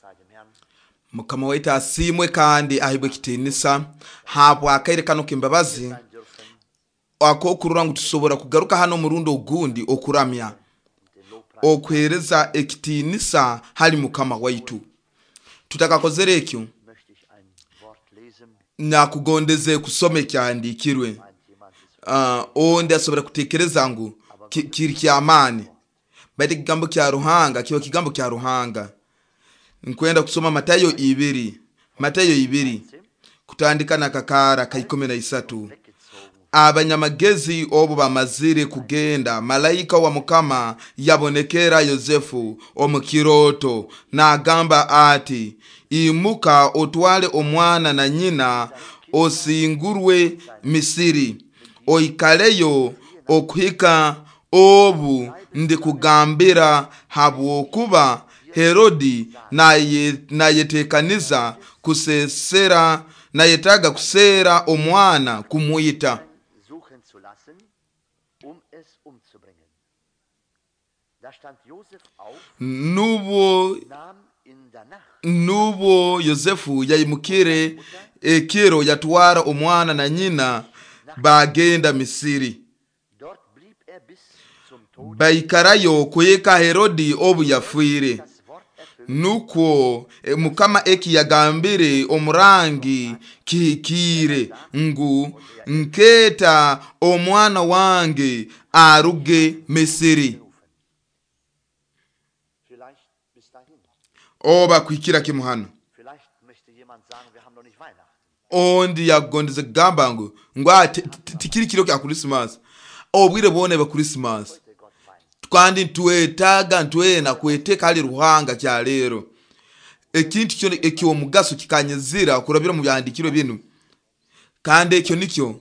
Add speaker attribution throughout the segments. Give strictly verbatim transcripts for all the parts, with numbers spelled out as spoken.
Speaker 1: Mukama waita asimwe kandi ahibwe kitinisa habo akayerekano kimbabazi akokurura ngo tusobora kugaruka hano murundo ugundi okuramya okwereza ekitinisa hali Mukama waitu tutakakozere ekyo na kugondeze kusome kyandikirwe uh, onde asobora kutekereza ngo kiri kyamani bade kigambo kya ruhanga kiyo kigambo kya ruhanga nkwenda kusoma Matayo ibiri Matayo ibiri kutandika na kakara ka ikumi na isatu abanyamagezi obo bamazire kugenda malaika wa Mukama yabonekera Yosefu omukiroto na agamba ati imuka otwale omwana na nyina osingurwe Misiri oikaleyo okuhika obu ndi kugambira habu kuba Herodi na yetekaniza kusesera na yetaga kusera omwana kumuita nubo nubo Yosefu yayimukire ekiro yatwara omwana na nyina bagenda Misiri baikarayo kuyeka Herodi obu yafuire nuko e, Mukama eki yagambire omurangi kihikire ngu nketa omwana wange aruge Misiri oba kwikira kimuhano ondi yagondeze gamba ngo ngwa tikiri kiro kya Christmas obwire bone ba Christmas kandi tuetaga ntwe na kweteka ali ruhanga kya lero ekintu kyo ekyo mugaso kikanyezira kurabira mu byandikiro binu kandi ekyo nikyo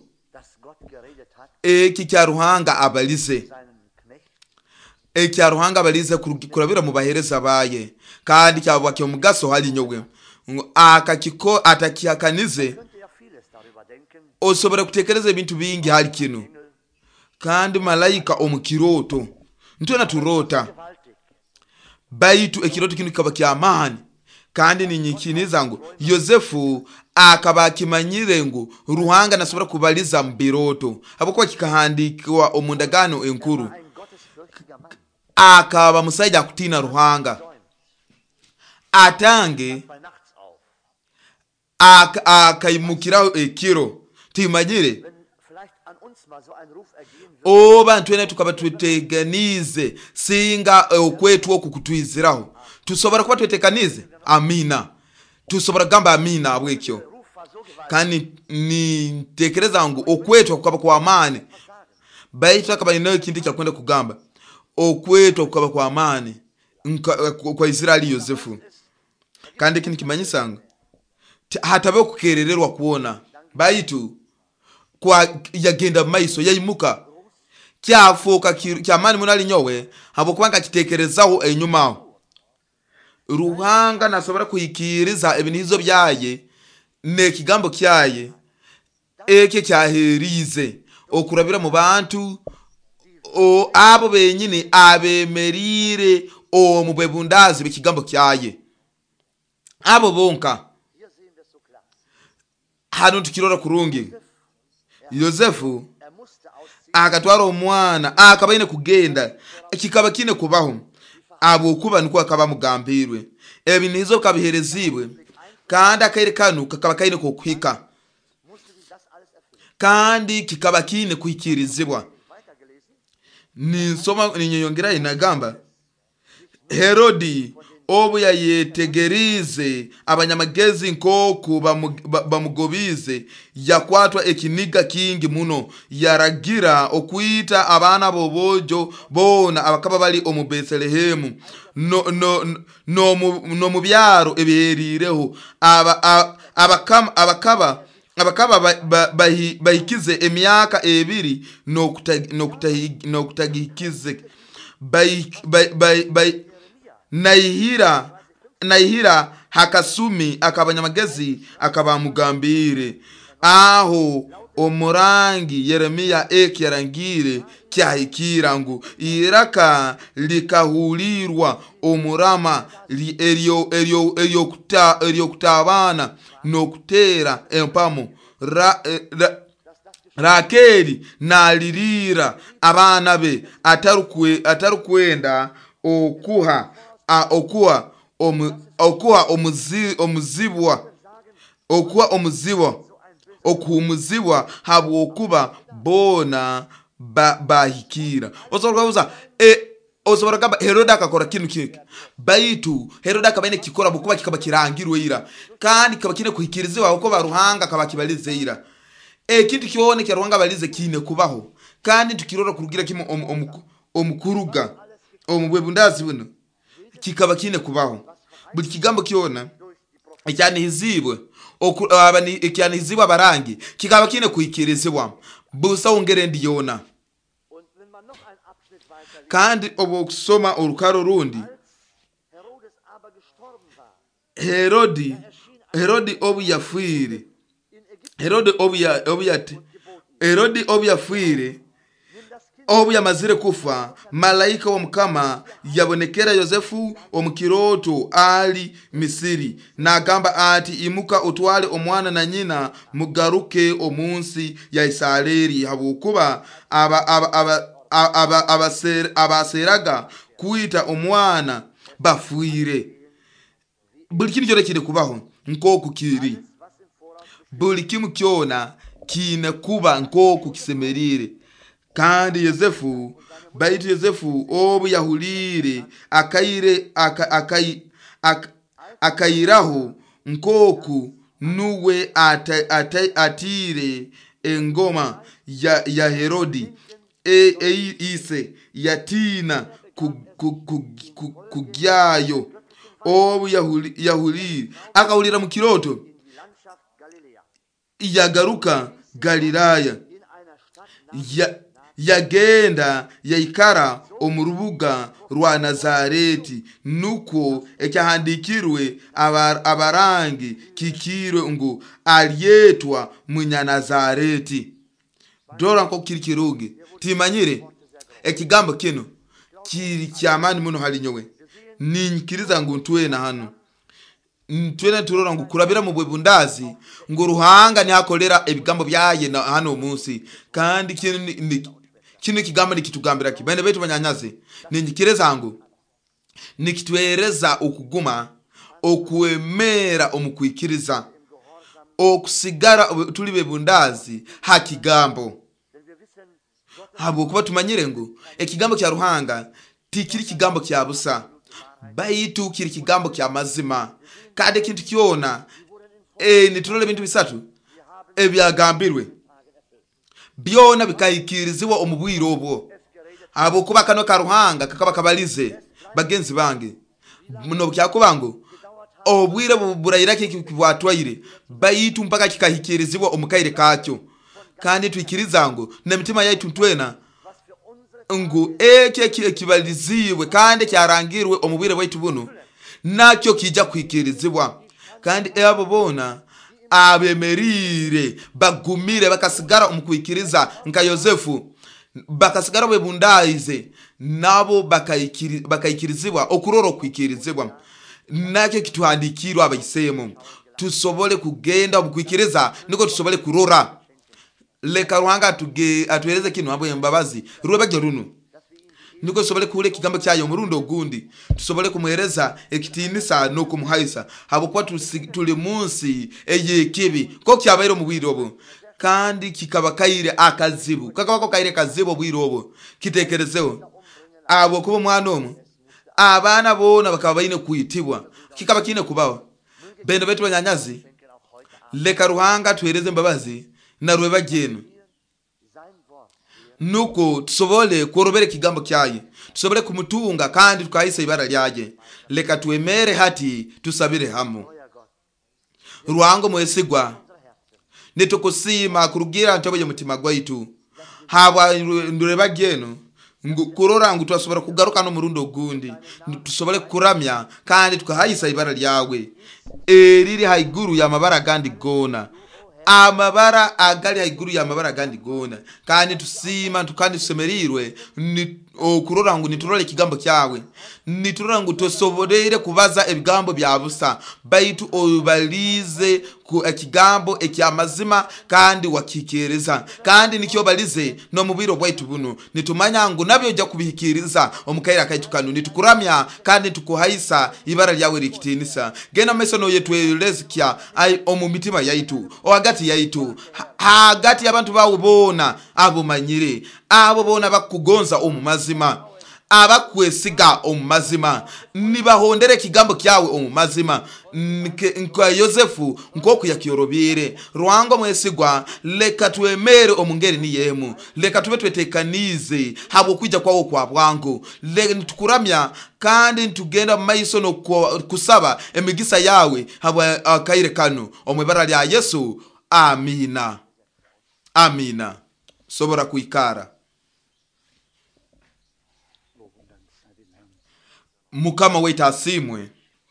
Speaker 1: eki kya ruhanga abalize eki kya ruhanga abalize kurabira mu bahereza baye kandi cyabwa kyo mugaso hali nyogwe akakiko atakiyakanize osobora kutekereza ibintu bingi hali kinu kandi malaika omukiroto ntona turota baitu ekiroto kinu kaba kyamani kandi ninyikiniza ngo Yosefu akaba kimanyire ngo ruhanga nasobora kubaliza mbiroto aboko kikahandikwa omundagano enkuru akaba musajja kutina ruhanga atange akaimukira ekiro timanyire oba ntwene tukaba tuteganize singa okwetu okukutwiziraho tusobora kuba twetekanize amina tusobora gamba amina abwekyo kandi ni tekereza ngo okwetu kukaba kwa amani baita akaba ninayo kindi kya kwenda kugamba okwetu kukaba kwa amani kwa Israeli Yosefu kandi kindi kimanyisa ngo hatabe kukerererwa kuona baitu kwa yagenda maiso yayimuka kyafoka kyamani munali nyowe habo kubanga kitekerezaho enyuma ruhanga nasobora kuyikiriza ebinizo byaye ne kigambo kyaye eke cyaherize okurabira mu bantu o abo benyine abemerire o mubebundazi bikigambo kyaye abo bonka hano tukirora kurungi Yosefu akatwara omwana akabaine kugenda kikaba kine kubaho abo kuba niko akaba mugambirwe ebinizo kabiherezibwe kandi akayerekano kakaba kaine kokwika kandi kikaba kine kuhikirizibwa ni soma ninyongera inagamba Herodi obu yayetegerize abanyamagezi nkoku bamugobize yakwatwa ekiniga kingi muno yaragira okuita abana bobojo bona abakaba bali omu Bethlehemu no no no no mu byaro eberireho aba abakama abakaba abakaba bahikize emyaka ebiri no no kutagikize bay bay naihira naihira hakasumi akabanyamagezi akabamugambire aho omurangi Yeremiya ekirangire kyahikira ngu iraka likahulirwa omurama li eryo eryo eryo kuta eryo kutabana nokutera empamo ra, ra, Rakeli nalirira abana be atarukwe atarukwenda okuha a, okuha omu, okuha omuzi, omuzibwa okuha omuzibwa okumuzibwa habwokuba bona ba, bahikira osobola kuza e osobola kaba Herode akakora kintu kike baitu Herode akabaine kikora bukuba kikaba kirangirwe ira kandi kaba kine kuhikirizwa uko baruhanga kaba kibalize ira e kintu kione kya ruhanga balize kine kubaho kandi tukirora kurugira kimo omukuruga omubwebundazi buno kikaba kine kubaho buli kigambo kiona icyane hizibwe okubani icyane hizibwa barangi kikaba kine kuhikirizwa busa ongere ndiyona kandi obo kusoma urukaro rundi Herodi Herodi obu yafire Herode obu ya obu yate Herodi obu yafire obu yamazire kufa malaika wa mukama yabonekera Yosefu omukiroto ali Misiri nagamba ati imuka utwale omwana na nyina mugaruke omunsi ya Isirayeli habukuba aba aba aba aba abaser abaseraga kuita omwana bafuire buli kintu cyose kiri kubaho nkoko kiri buli kimu kyona kine kuba nkoko kisemerire kandi Yosefu baitu Yosefu obu yahulire akaire akai akairaho nkoko nuwe ata, ata, atire engoma ya, ya Herodi e, e ise yatina kugyayo obu yahuli yahulire akahulira mu kiroto yagaruka Galilaya ya yagenda yaikara omurubuga rwa Nazareti nuko ekyahandikirwe abar, abarangi kikirwe ngo aliyetwa munya Nazareti dora nko kiri kiruge timanyire ekigambo kino kiri kyamani muno hali nyowe ninkiriza ngo ntwe na hano ntwene turora ngo kurabira mu bwebundazi ngo ruhanga ni hakolera ebigambo byaye na hano munsi kandi kino kino kigambo nikitugambira kibene betu banyanyaze ninkireza ngo nikitwereza okuguma okwemera omukwikiriza okusigara tuli bebundazi hakigambo habo kuba tumanyire ngo ekigambo kya ruhanga tikiri kigambo kya busa baitu kiri kigambo kya mazima kade kintu kiona e niturole bintu bisatu ebyagambirwe byona bikayikirizwa omubwiro obwo abo kuba kano karuhanga kakaba kabalize bagenzi bange muno byakubango obwire burayira kikibwatwaire baitu mpaka kikahikirizwa omukaire kacyo kandi twikiriza ngo nemitima yaitu twena ngo eke kibalizibwe kandi cyarangirwe omubwire bwaitu buno nakyo kijja kwikirizibwa kandi abo bona abemerire bagumire bakasigara umukwikiriza nka Yosefu bakasigara bebundaize nabo bakayikirizibwa okuroro kwikirizibwa nakyo kituhandikirwa abayisemo tusobole kugenda obukwikiriza niko tusobole kurora leka ruhanga tuge atwereze kino abo yembabazi rwebage runo niko tusobole kule kigambo cyayo murundo gundi tusobole kumuhereza ekitinisa no kumuhaisa habo kwa tuli munsi eye kibi ko kyabayiro mu bwirobo kandi kikaba kaire akazibu kakaba ko kaire kazibu bwirobo kitekerezeho abo kubo mwanomo abana bona bakaba bayine kuyitibwa kikaba kine kubawa bende betu banyanyazi leka ruhanga twereze mbabazi na rwebageno nuko tusobole korobere kigambo kyaye tusobole kumutunga kandi tukahisa ibara lyaje leka tuemere hati tusabire hamo ruhango mwesigwa nitukusima kurugira ntoboye mutima gwaitu haba ndurebageno kurora ngo twasobora kugaruka no murundo gundi tusobole kuramya kandi tukahayisa ibara lyawe eriri haiguru ya mabara gandi gona amabara agali haiguru ya amabara gandi gona kandi tusima tukandi tusemerirwe ni okurora ngo niturole ikigambo cyawe niturora ngo tosoborere kubaza ebigambo byabusa baitu obalize ku ekigambo ekyamazima kandi wakikereza kandi nikyo balize no mubiro bwaitu buno nitumanya ngo nabyo jya kubihikiriza omukaira kaitukanu nitukuramya kandi tukuhaisa ibara lyawe rikitinisa gena meso no yetwelezikya ai omumitima yaitu hagati yaitu hagati y'abantu bawubona abo manyire abo bona bakugonza omumazima abakwesiga omumazima nibahondere kigambo kyawe omumazima nka Yosefu nkoku yakiyorobire Rwango mwesigwa leka twemere omungeri ni yemu leka tube twetekanize habo kwijja kwawo kwa bwangu leka nitukuramya kandi ntugenda maiso no kusaba emigisa yawe habo akaire kanu omwebara lya Yesu. Amina, amina. Sobora kuikara mukama wetu asimwe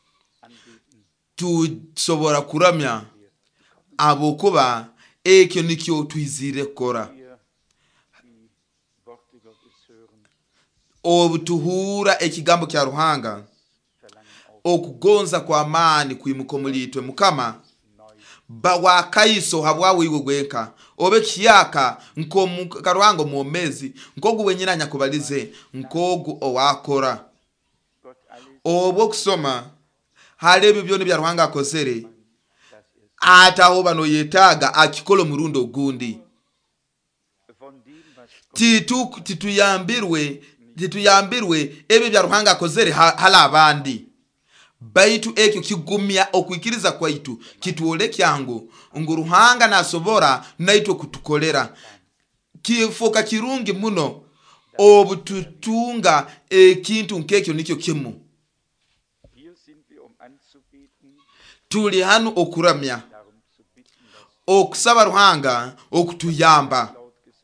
Speaker 1: tusobora kuramya abokuba ekyo nikyo twizire kora obutuhura ekigambo kya Ruhanga okugonza kwa amani kwimukomulitwe mukama bawa kaiso habwawe iwe gwenka obe kiyaka nko Karuhango muomezi nkogu wenyina nyakubalize nkogu owakora obwo kusoma halebe byone bya Ruhanga akozere ataho bano yetaga akikolo murundo gundi titu tituyambirwe tituyambirwe ebe bya Ruhanga akozere hala abandi baitu ekyo kigumya okwikiriza kwaitu kituole kyangu ngo Ruhanga nasobora naito kutukolera kifuka kirungi muno obututunga ekintu nkekyo nikyo kimu tuli hanu okuramya okusaba Ruhanga okutuyamba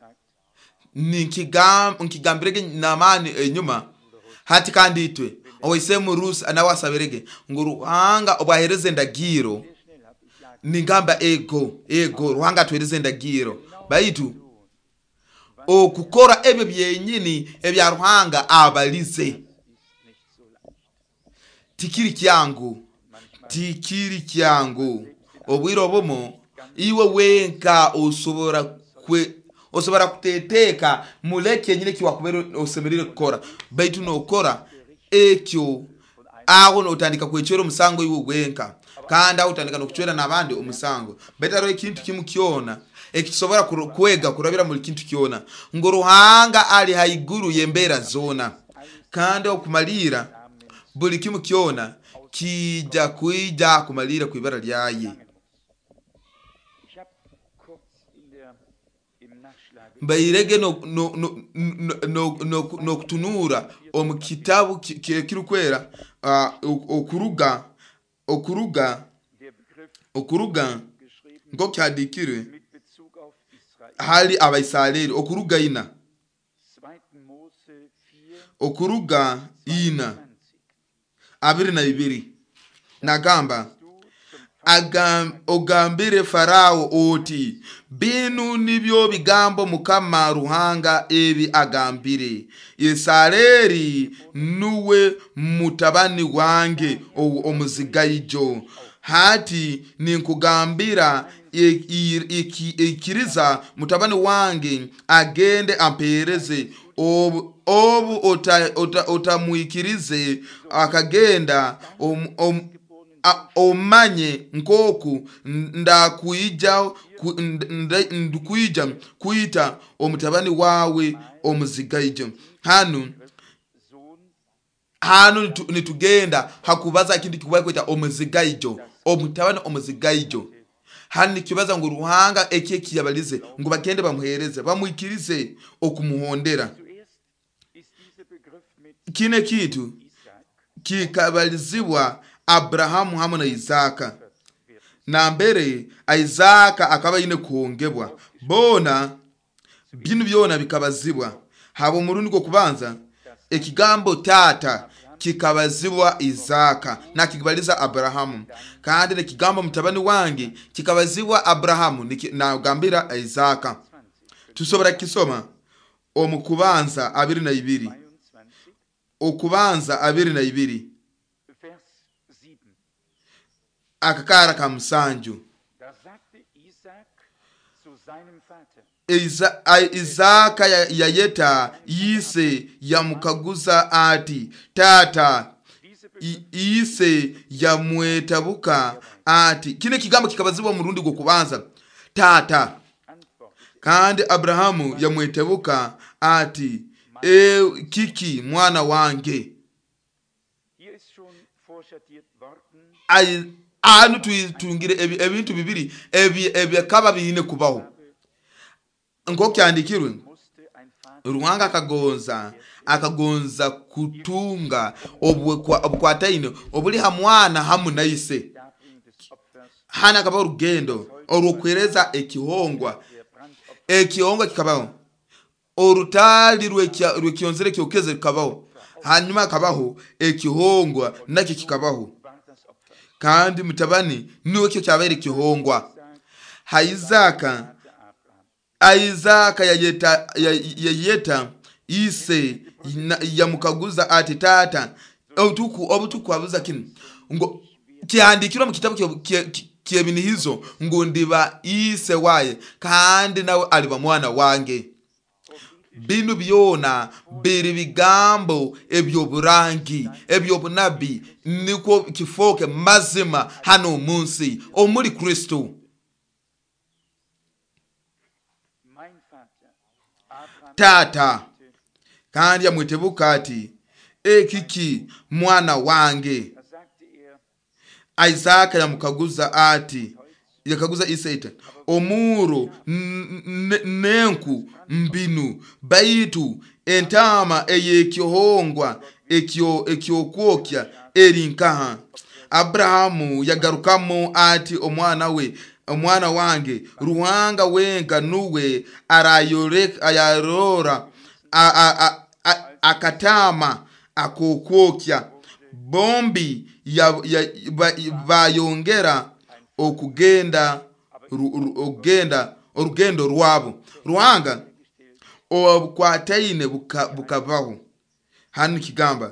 Speaker 1: nikigam nkigambirege namani enyuma hati kandi itwe oise mu Rusi anawasabirege ngo Ruhanga obahereze ndagiro ningamba ego ego Ruhanga twereze ndagiro baitu okukora ebe byenyini ebya Ruhanga abalize tikiri kyangu tikiri kyangu obwiro bomo iwe wenka osobora kwe osobora kuteteka muleke nyine kiwakubero osemerire kukora baitu no kora ekyo aho no utandika kwechero musango iwe gwenka kandi aho utandika no kuchwera nabandi umusango betaro ikintu kimukiona ekisobora kwega kurabira muri kintu kiona ngo Ruhanga ali haiguru yembera zona kandi okumalira buli kimukiona kija kuija kumalira kwibara lyaye bayirege no no no no no no kutunura omukitabu kirukwera okuruga okuruga okuruga ngo kyadikire hali abaisraeli okuruga ina okuruga ina abiri na ibiri nagamba agam ogambire Farao oti binu nibyo bigambo mukama Ruhanga ebi agambire Yesaleri nuwe mutabani wange omuzigaijo hati ninkugambira ikiriza mutabani wange agende ampereze obu obu otamuikirize akagenda omanye nkoku ndakuija ndukuija kuita omutabani wawe omuzigaijo hanu hanu nitugenda hakubaza kintu kikubaye kwita omuzigaijo omutabani omuzigaijo hani kibaza ngo Ruhanga eke kiyabalize ngo bagende bamuhereze bamuikirize okumuhondera kine kitu kikabalizibwa Abrahamu hamwe na Isaka na mbere Isaka akaba yine kuongebwa bona binu byona bikabazibwa habo murundi ko kubanza ekigambo tata kikabazibwa Izaka nakigabaliza Abrahamu kandi nekigamba mutabani wange kikabazibwa Abrahamu nagambira Izaka. Tusobora kisoma omukubanza abiri na ibiri okubanza abiri na ibiri akakara ka musanju. Iza, Izaka yayeta yise yamukaguza ati tata, yise yamwetabuka ati. Kine kigambo kikabazibwa murundi gwo kubanza tata, kandi Abrahamu yamwetabuka ati e kiki mwana wange. Ai anu tuyitungire ebintu bibiri ebi ebyakaba bihine kubaho ngo kyandikirwe. Ruhanga akagonza akagonza kutunga obukwataine obuli hamwana hamu naise hana kabaho urugendo orukwereza ekihongwa ekihongwa kikabaho orutali rwekiyonzere kyokeze kabaho hanyuma kabaho ekihongwa naki kikabaho kandi mutabani niwe cyo cyabere kihongwa. Haizaka Isaka yayeta yayeta ise yamukaguza ati tata obutuku obutuku abuza kino ngo kiandikirwa mu kitabu kyebini hizo ngo ndiba ise waye kandi nawe aliba mwana wange. Binu byona biri bigambo ebyo burangi ebyo bunabi niko kifoke mazima hano munsi omuli Kristo. Tata kandi yamwitebuka ati e kiki mwana wange. Isaka yamukaguza ati yakaguza Isaita omuro nenku mbinu baitu entama eyekihongwa ekyo ekyokwokya erinkaha. Abrahamu yagarukamo ati omwana we omwana wange Ruhanga wenga nuwe arayore ayarora akatama akokwokya bombi bayongera okugenda ogenda orugendo rwabo. Ruhanga obukwataine bukabaho hanu kigamba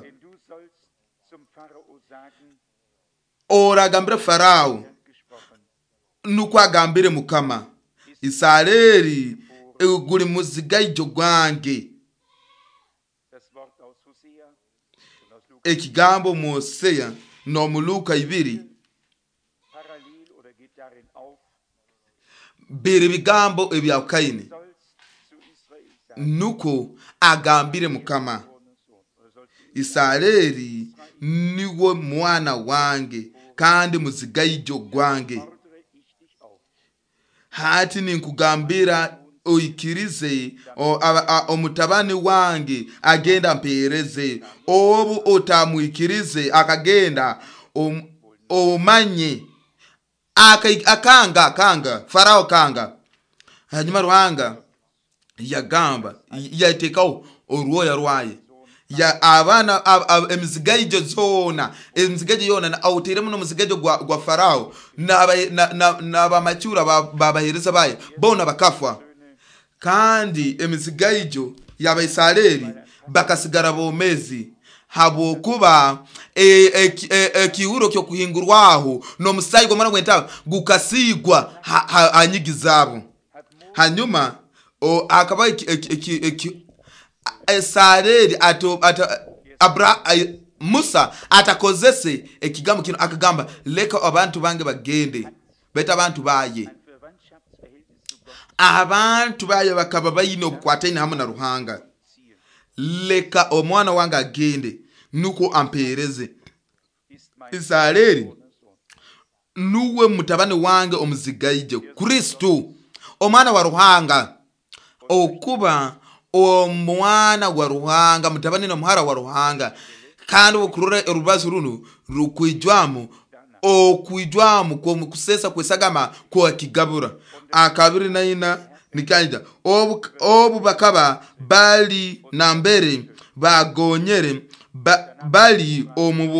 Speaker 1: oragambira Farao nuko agambire Mukama Isirayeli eguri muzigaijo gwange. Ekigambo Moseya no muluka ibiri biri bigambo ebyakaine nuko agambire Mukama Isirayeli niwo mwana wange kandi muzigaijo gwange. Hati ninkugambira oikirize omutabani wange agenda mpereze obu otamuikirize akagenda omanye akanga akanga Farao kanga. Hanyuma Ruhanga yagamba yatekao oruoya rwaye ya abana emizigaijo zona emizigaijo yona na autiremo no muzigaijo gwa, gwa Farao na na na bamachura babahereza baye bona bakafwa kandi emizigaijo y'Abayisirayeli bakasigara bomezi habo kuba ekiuro e, e, kyo kuhingurwaho no musayi gomana gwenta gukasigwa hanyigizabo ha, hanyuma o akaba Isirayeli ato Abra Musa atakozese ekigambo kino akagamba leka abantu bange bagende beta abantu baye abantu baye bakaba bayino obukwataine hamwe na Ruhanga leka omwana wange agende nuko ampereze. Isirayeli nuwe mutabani wange omuzigaijo Kristo omwana wa Ruhanga okuba omwana wa Ruhanga mutabani no muhara wa Ruhanga kandi okurura erubazo runo rukwijwamu okwijwamu ko kusesa kwesagama ko kigabura akabiri naina nikaida obu obu bakaba bali na mbere bagonyere ba, bali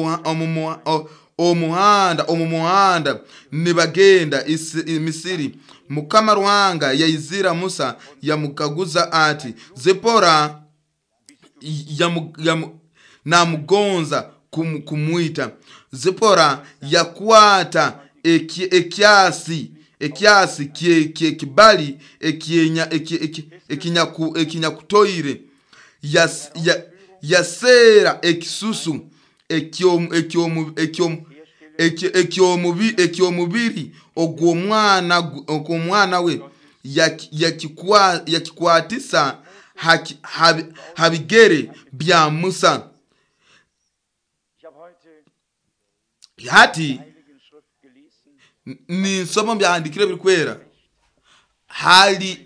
Speaker 1: omuhanda omumuhanda nibagenda Misiri. Mukama Ruhanga yayizira Musa yamukaguza ati Zipora yamu, yamu, namugonza kum, kumwita. Zipora yakwata eki, ekiasi ekiasi kie, kie kibali ekienya ekinyaku ekinyakutoire yas, ya, yasera ekisusu ekyo ekyo ekyo ekyo ekyomubiri ogw'omwana ogw'omwana we yakikwa yakikwatisa habigere bya Musa. Hati ni somo byandikire bikwera hali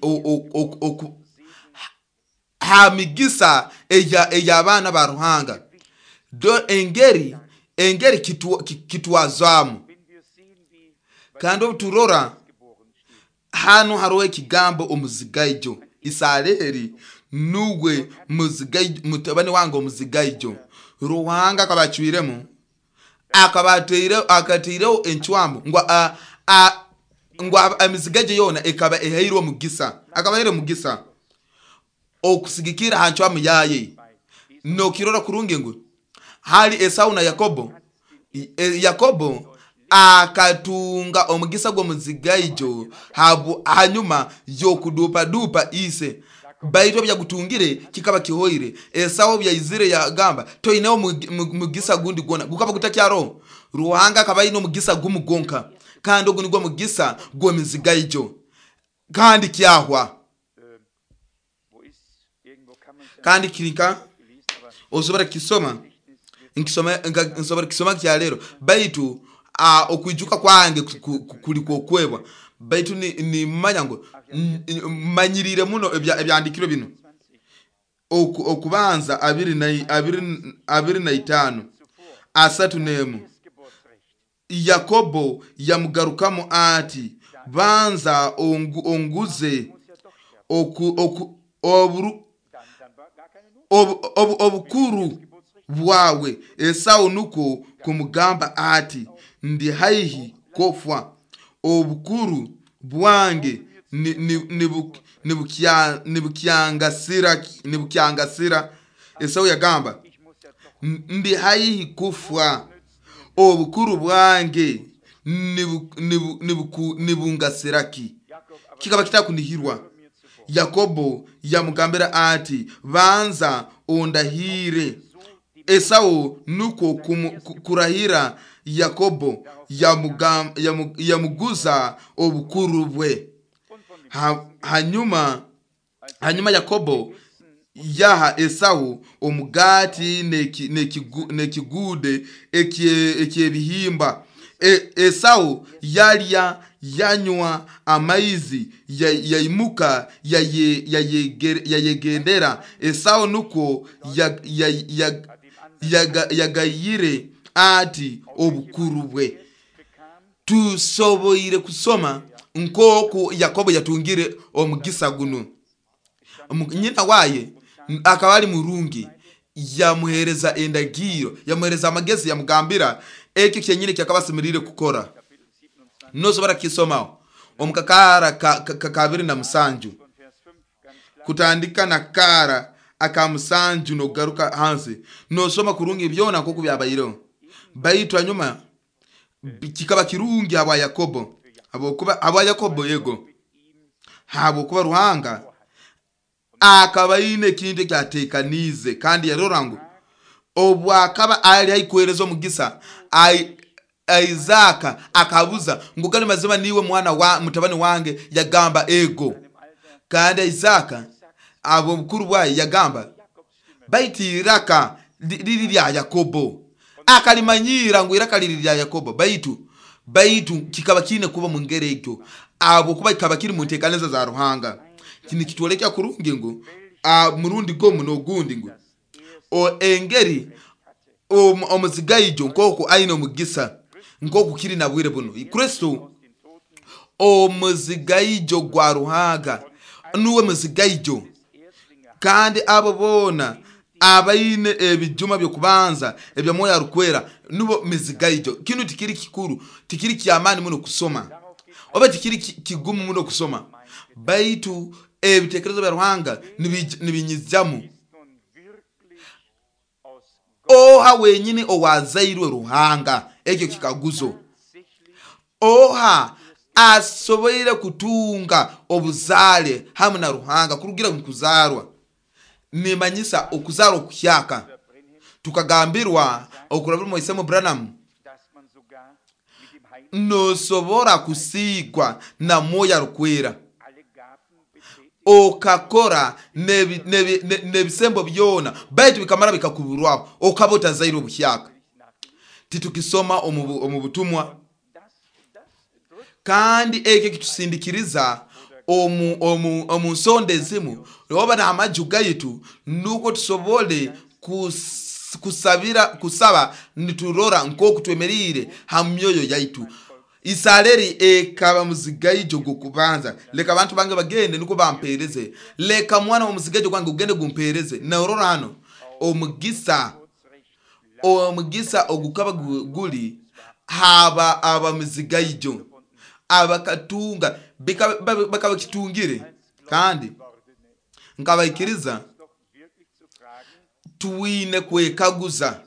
Speaker 1: hamigisa eya eya abana ba Ruhanga do engeri engeri kitu kitwazamu kandi obuturora hano harowe kigambo omuzigaijo Isaleri nugwe muzigaijo mutabani wange omuzigaijo Ruhanga kabachwiremo akabateire akatireho enchwambo ngwa a ngwa amizigaje yona ekaba ehayirwa mugisa akabayire mugisa okusigikira hanchwamu yaye no kirora kurunge ngo hali Esau na Yakobo e, Yakobo akatunga omugisa gwo muzigaijo habu hanyuma yo kudupa dupa ise baito bya gutungire kikaba kihoire Esau byayizire ya gamba toyineho mugisa gundi gona gukaba gutakyaro Ruhanga kabayino mugisa gumugonka kandi oguni gwo mugisa gwo muzigaijo kandi kyahwa kandi kirinka ozobara kisoma nkisoma nsobara kisoma kya lero baitu a okwijuka kwange kuliko kwebwa baitu ni, ni manyango manyirire muno ebyandikiro bino okubanza abiri na abiri abiri na itano asatu nemu Yakobo yamugarukamo ati banza ongu, onguze oku oku oburu ob, ob, obukuru bwawe. Esau nuko kumugamba ati ndi haihi kofwa obukuru bwange nibukia nibukyangasira nibukyangasira. Esau yagamba ndi haihi kufwa obukuru bwange nibungasiraki kikaba kitakunihirwa. Yakobo yamugambira ati banza ondahire. Esau nuko kurahira Yakobo yamugam, yamug, yamuguza obukuru bwe. Ha, hanyuma hanyuma Yakobo yaha Esau omugati nekigude ekyebihimba. E, Esau yalya yanywa amaizi yaimuka yayegendera. Esau nuko yagayire ati obukuru bwe. Tusoboire kusoma nkoko Yakobo yatungire omugisa guno. Nyina waye akabali murungi yamuhereza endagiro yamuhereza amagezi yamugambira eki kyenyine kyakabasemirire kukora. Nozo barakisomao omukakara kakabiri na musanju kutandika na kara akamusanju no garuka hansi no soma kurungi byona koko byabayiro bayitwa nyuma kikaba kirungi aba Yakobo abo kuba aba Yakobo yego habo kuba Ruhanga akabayine kinde kyatekanize kandi yarorango obwa akaba ali ayikwerezo mugisa ai Isaka akabuza ngugani mazima niwe mwana wa mutabani wange yagamba ego kandi Isaka abo bukuru bwaye yagamba baiti iraka lili lya Yakobo akalimanyira ngo iraka lili lya Yakobo baitu baitu kikaba kine kuba mungerekyo abo kuba kikaba kiri mutekaneza za Ruhanga kini kitolekya kurungi ngo a murundi gomu no gundi ngo o engeri o omuzigaijo nkoko ayino mugisa nkoko kiri na bwire buno Kristo omuzigaijo gwa Ruhanga nuwe muzigaijo kandi abo bona abaine ebijuma byo kubanza ebya moya rukwera nubo mizigaijo kinu tikiri kikuru tikiri kyamani muno kusoma oba tikiri kigumu muno kusoma baitu ebitekerezo bya Ruhanga nibinyizamu oha wenyine owazairwe Ruhanga ekyo kikaguzo oha asoboire kutunga obuzale hamwe na Ruhanga kurugira mu kuzarwa nimanyisa okuzarwa kuhyaka tukagambirwa okurabira mu Isemu Branham no sobora kusigwa na moya rukwera okakora nebi nebi nebisembo byona baitu bikamara bikakuburwaho okabota zairo obuhyaka titukisoma omu butumwa kandi eke kitusindikiriza omu omu omu sondezimu oba na amajuga yitu nuko tusobole kus, kusabira kusaba niturora nko kutwemerire hamyoyo yaitu isaleri ekaba muzigaijo gokubanza leka abantu bange bagende nuko bampereze leka mwana wa muzigaijo kwange ugende gumpereze na urora hano omugisa omugisa ogukaba guli haba aba muzigaijo abakatunga bakaba kitungire kandi nkabayikiriza tuwine kwekaguza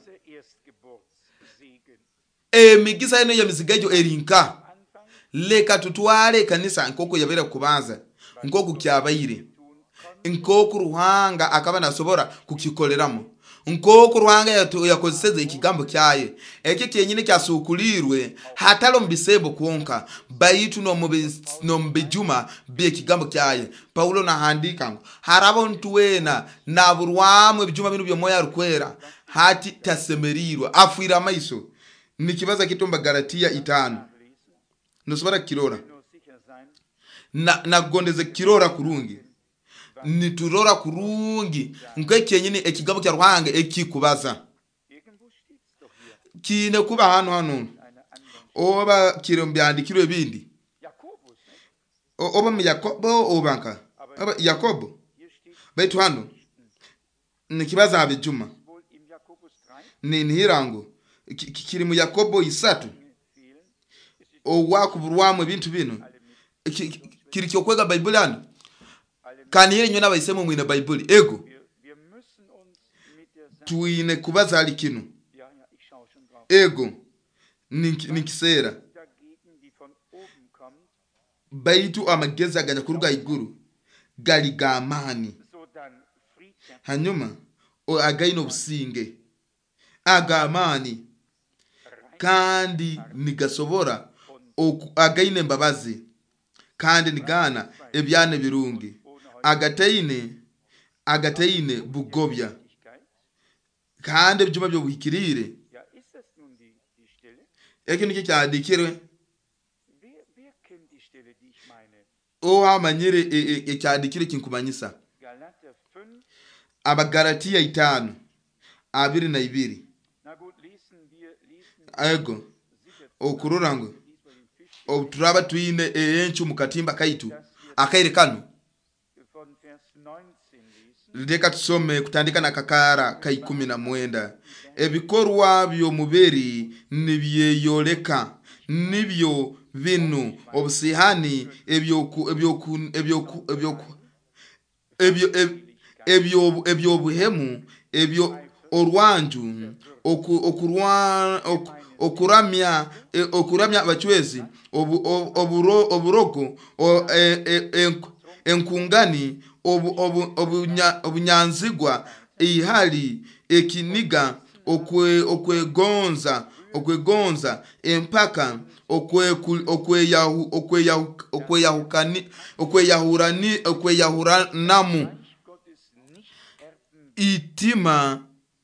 Speaker 1: emigisa eno ya mizigajo erinka leka tutwale kanisa nkoko yabera kubanza nkoko kyabayire nkoko Ruhanga akaba nasobora kukikoleramo nkoko Ruhanga yakozeseze ikigambo kyaye eke kyenyine kyasukulirwe hatalo mbisembo konka baitu no mubi no mbijuma be kigambo kyaye Paulo na handika ngo harabo ntuwena naburwamwe bijuma binu byo moya rukwera hati tasemerirwa afuira maiso nikibaza kitumba Galatia itano nusobora kirora na nagondeze kirora kurungi niturora kurungi nkeke nyine ekigabo kya Ruhanga ekikubaza kine kuba hano hano oba kirombyandikirwe bindi oba mu Yakobo obanka oba Yakobo baitu hano nikibaza abijuma ni nirango kiri mu Yakobo isatu owakuburwamwe bintu bino kiri kyokwega Bible hano kandi yeye nyona bayisemo mwine Bible ego tuine kubaza ali kinu ego nikisera baitu amageza aganya kuruga iguru gali gamani hanyuma o againo businge agamani kandi nigasobora againe mbabazi kandi nigana ebyane birungi agataine agataine bugobya kandi byuma byo buhikirire eke niki cyandikirwe o amanyire ecyandikire kinkumanyisa Abagalatia itanu abiri na ibiri ego okururango oturaba tuine enchu mukatimba kaitu akairekano Lideka tusome kutandika na kakara kai kumi na mwenda ebikorwa byo muberi nibyeyoleka nibyo binu obusihani ebyo ebyo ebyo ebyo ebyo ebyo ebyo buhemu ebyo orwanju okurwa okuramya okuramya abachwezi oburo oburoko enkungani obunyanzigwa ihali ekiniga okwe okwegonza okwegonza empaka okwe okweyahu okweyahu okweyahukani okweyahurani okweyahuranamu itima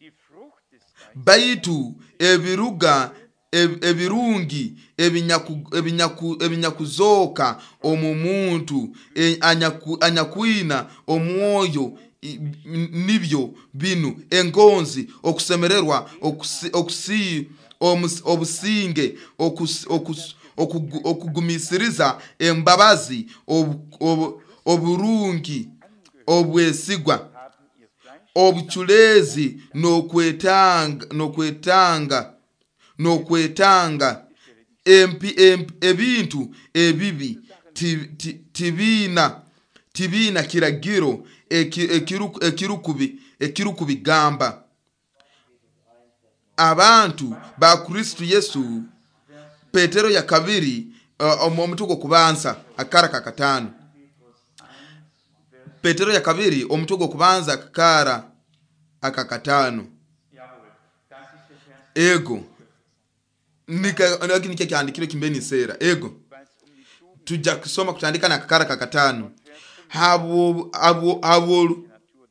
Speaker 1: baitu ebiruga ebirungi ebinyaku ebinyaku ebinyakuzoka omumuntu anyaku anyakuina omwoyo nibyo binu engonzi okusemererwa okusi obusinge okugumisiriza embabazi oburungi obwesigwa obuchulezi n'okwetanga n'okwetanga n'okwetanga empi empi ebintu ebibi tibina tibina kiragiro ekirukubi ekirukubigamba. Abantu ba Kristo Yesu. Petero ya kabiri omutugo kubanza akara kakatano. Petero ya kabiri omutugo kubanza akara akakatano. Ego nika nike kyandikiro kimbeni sera ego tujja kusoma kutandika na akara kakatano. Habo abo abo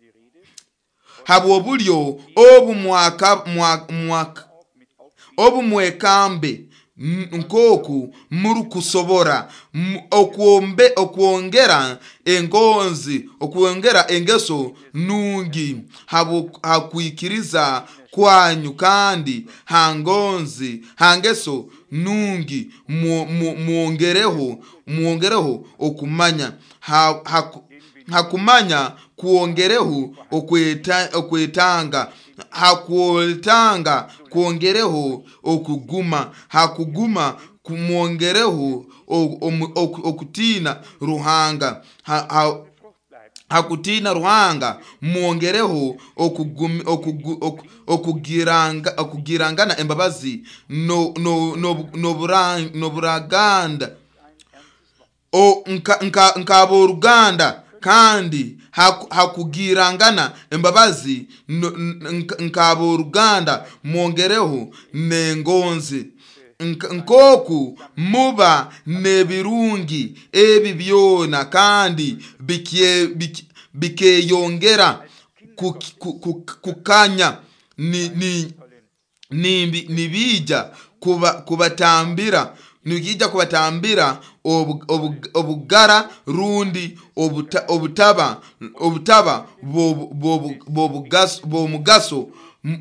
Speaker 1: habo bulyo obu mwaka mwaka obu mwekambe nkoku muri kusobora okwombe okwongera engonzi okwongera engeso nungi habo hakwikiriza kwanyu kandi hangonzi hangeso nungi muongereho muongereho okumanya hakumanya kuongereho okweta okwetanga hakuotanga kuongereho okuguma hakuguma kumwongereho okutina ruhanga hakutina ruhanga muongereho okugumi okugiranga okugirangana embabazi no no no burang no buraganda o nka nka nkabo ruganda kandi hakugirangana embabazi nkabo ruganda mwongereho nengonzi nkoku muba nebirungi ebi byona kandi bikie bikeyongera kukanya ni ni nibija kuba kubatambira nigija kubatambira obugara rundi obutaba obutaba bo mugaso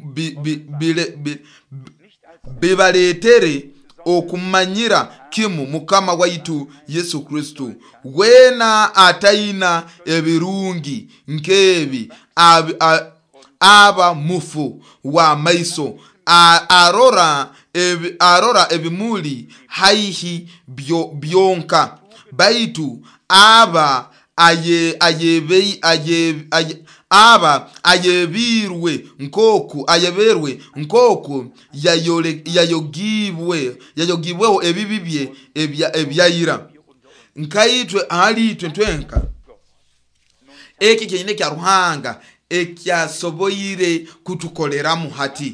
Speaker 1: bibaletere okumanyira kimu mukama waitu Yesu Kristo wena ataina ebirungi nkebi aba mufu wa maiso arora ebi, arora ebimuli haihi byo byonka baitu aba aye ayebei aye, aye aba ayebirwe nkoku ayeberwe nkoku yayole yayogibwe yayogibweho ebibibye ebya ebyayira nkaitwe ali twenka eki kyine kya ruhanga ekya soboire kutukolera muhati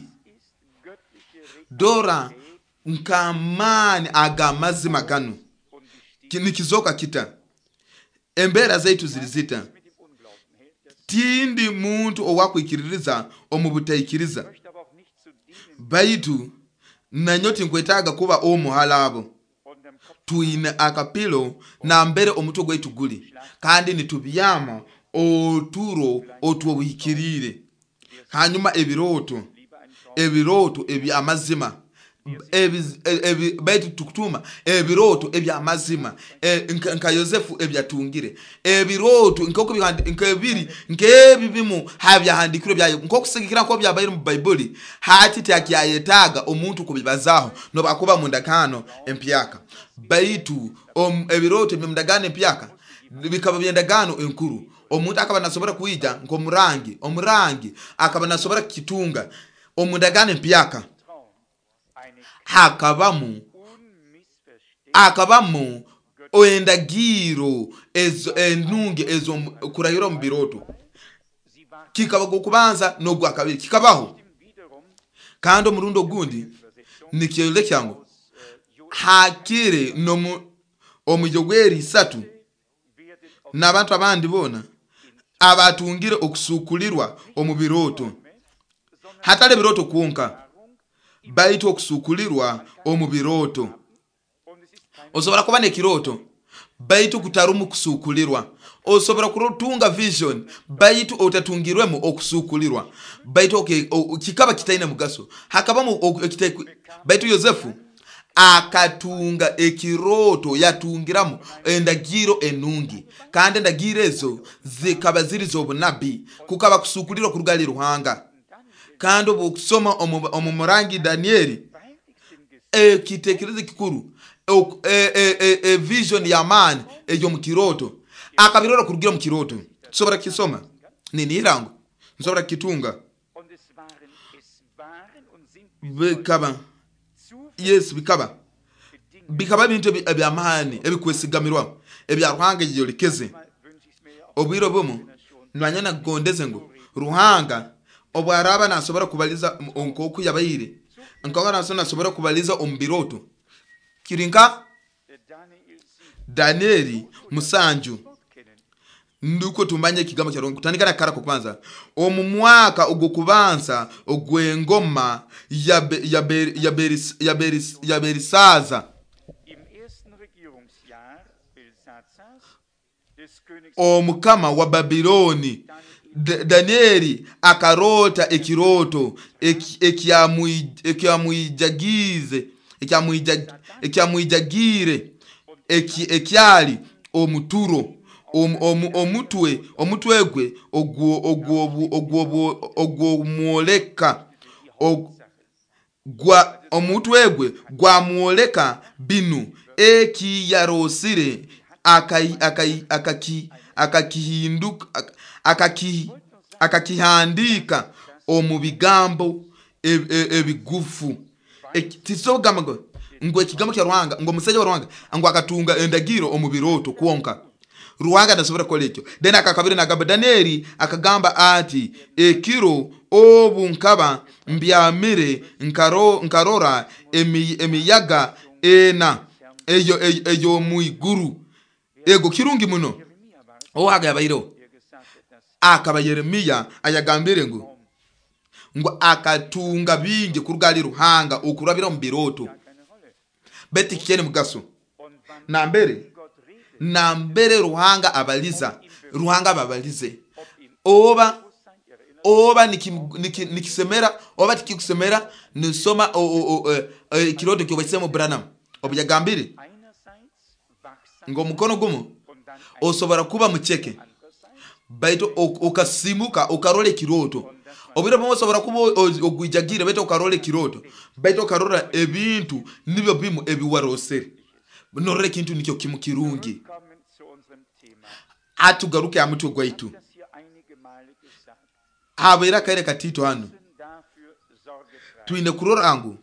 Speaker 1: dora nkamani agamazima ganu nikizoka kita embera zaitu zilizita tindi muntu owakwikiririza omubutayikiriza baitu nanyoti nkwetaga kuba omuhalabo tuine akapilo na mbere omuto gwaitu guli kandi nitubiyama oturo otwobikirire hanyuma ebiroto ebiroto ebya amazima ebi ebi baitu tukutuma ebiroto ebya amazima nka Yosefu ebyatungire ebiroto nkoko nkebiri nkebi bimu habya handikiro byayo nkoko sigikira ko byabayire mu Bible hati tyakiyayetaga omuntu kubibazaho no bakuba mundakano empyaka baitu om ebiroto bimundagane empyaka bikaba byendagano enkuru omuntu akaba nasobora kuija nkomurangi omurangi akaba nasobora kitunga omundagane empyaka hakabamu akabamu oendagiro ezo enunge ezo kurahiro mbiroto kikaba gokubanza no gwa kabiri kikabaho kandi omurundo gundi nikiyole kyango hakire no omujogweri satu nabantu abandi bona abatungire okusukulirwa omubiroto hatale biroto kuonka baitu okusukulirwa omubiroto osobora kuba nekiroto baitu kutarumu kusukulirwa osobora kutunga vision baitu otatungirwemo okusukulirwa baitu okay kikaba kitaine mugaso hakaba mu baitu Yosefu akatunga ekiroto yatungiramo endagiro enungi kandi endagiro ezo zikaba ziri z'obunabi kukaba kusukulirwa ku rugali ruhanga kandi obukusoma omu murangi Danieli ekitekerezo kikuru e, e, e, e vision ya mani eyo mu kiroto akabirora kurugira mu kiroto sobora kisoma nini irango nsobora kitunga bikaba yes bikaba bikaba bintu ebyamani ebikwesigamirwa ebya ruhanga yiyorekeze obwiro bomu nwanyana gondeze ngo ruhanga obwaraba nasobora kubaliza onkoku yabayire nkanga nasobora kubaliza ombiroto kirinka Danieli musanju nduko tumanye ikigambo cya Ruhanga kutandika nakara ko kwanza omu mwaka ugokubanza ogwengoma ya be, ya be, ya beris, ya beris, ya berisaza omukama wa Babiloni Danieli akarota ekiroto ekyamuijagize ekyamuijagire ekyali omuturo omutwe omutwe gwe ogwo ogwo ogwo muoleka gwa omutwe gwe gwa muoleka binu eki yarosire akai akai akaki akakihinduka akaki akakihandika omubigambo ebigufu tisogama ngo ekigambo kya Ruhanga ngo museje wa Ruhanga ngo akatunga endagiro omubiroto kuonka Ruhanga ndasobora kolekyo then akakabiri nagamba Danieli akagamba ati ekiro obu nkaba mbyamire nkaro nkarora emi, emiyaga ena eyo eyo, eyo muiguru ego kirungi muno ohaga yabayiro akaba Yeremiya ayagambire ngo ngo akatunga bingi kurugali Ruhanga okurabira mu biroto beti kiyene mugaso na mbere na mbere Ruhanga abaliza Ruhanga babalize oba oba nikisemera oba tikikusemera nisoma kiroto kyo basemo Branham obuyagambire ngo mukono gumo osobora kuba mucheke baito okasimuka okarole kiroto obira bomo sobora kuba ogwijagire baito okarole kiroto baito okarora ebintu nibyo bimu ebiwarosere norore kintu nikyo kimukirungi atugaruke amutu gwaitu habera kaire katito hano tuine kurora angu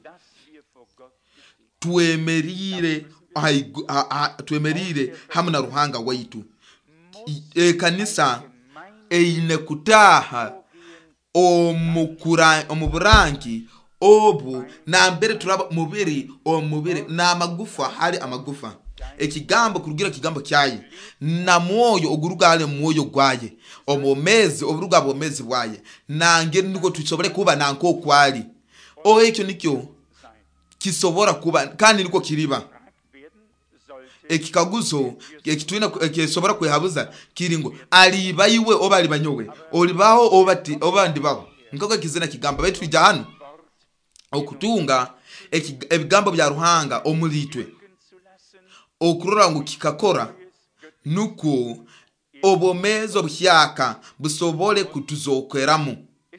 Speaker 1: tuemerire tuemerire hamna Ruhanga waitu e kanisa eine kutaha omukura omuburangi obu na mbere turaba mubiri omubiri na amagufa hari amagufa ekigambo kurugira kigambo kyayi na moyo ogurugale moyo gwaye omomezi oburuga bomezi bwaye nange niko tusobore kuba nanko kwali o ekyo nikyo kisobora kuba kandi niko kiriba ekikaguzo ekitwina kisobora kwehabuza kiringo aliba iwe obali banyowe olibaho obati obandi baho nkoko kizina kigamba betu jahanu okutunga ebigambo bya Ruhanga omulitwe okurora ngo kikakora nuko obomezo byaka busobole kutuzokweramo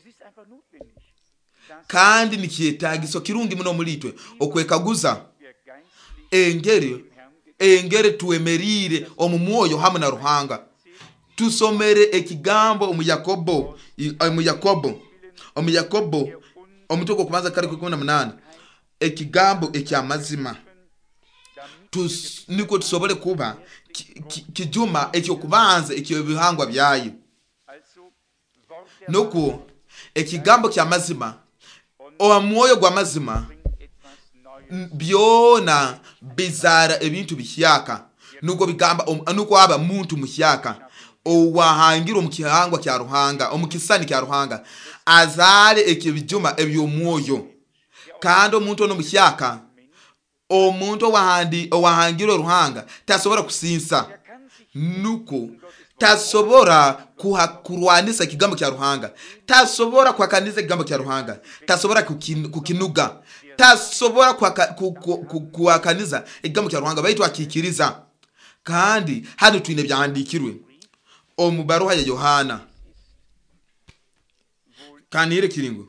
Speaker 1: kandi nikiyetagiso kirungi muno mulitwe okwekaguza engeri engere tuemerire omumwoyo hamwe na Ruhanga tusomere ekigambo omu Yakobo omu Yakobo omu Yakobo omutoko kubanza kari kumi na munane ekigambo ekyamazima tus niko tusobole kuba kijuma ekyo kubanza ekyo bihangwa byayo nuko ekigambo kyamazima omwoyo gwa mazima byona bizara ebintu bishyaka nuko bigamba nuko aba muntu mushyaka owahangira omukihangwa kya Ruhanga omukisani kya Ruhanga azale ekibijuma ebyo mwoyo kandi omuntu no mushyaka omuntu wahandi owahangira Ruhanga tasobora kusinsa nuko tasobora kuhakurwanisa kigambo kya Ruhanga tasobora kwakaniza kigambo kya Ruhanga tasobora kukinuga tasobora kuwakaniza ekigambo kya Ruhanga baitu akikiriza. Kandi hano twine byandikirwe omu baruha ya Yohana kanire kiringo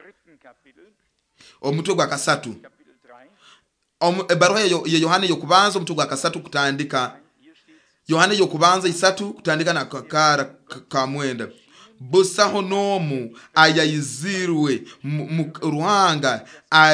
Speaker 1: omutwe gwa kasatu omu baruha ya Yohana yo kubanza omutwe gwa kasatu kutandika Yohana yo kubanza isatu kutandika na kakara kamwenda busaho nomu ayayizirwe mu Ruhanga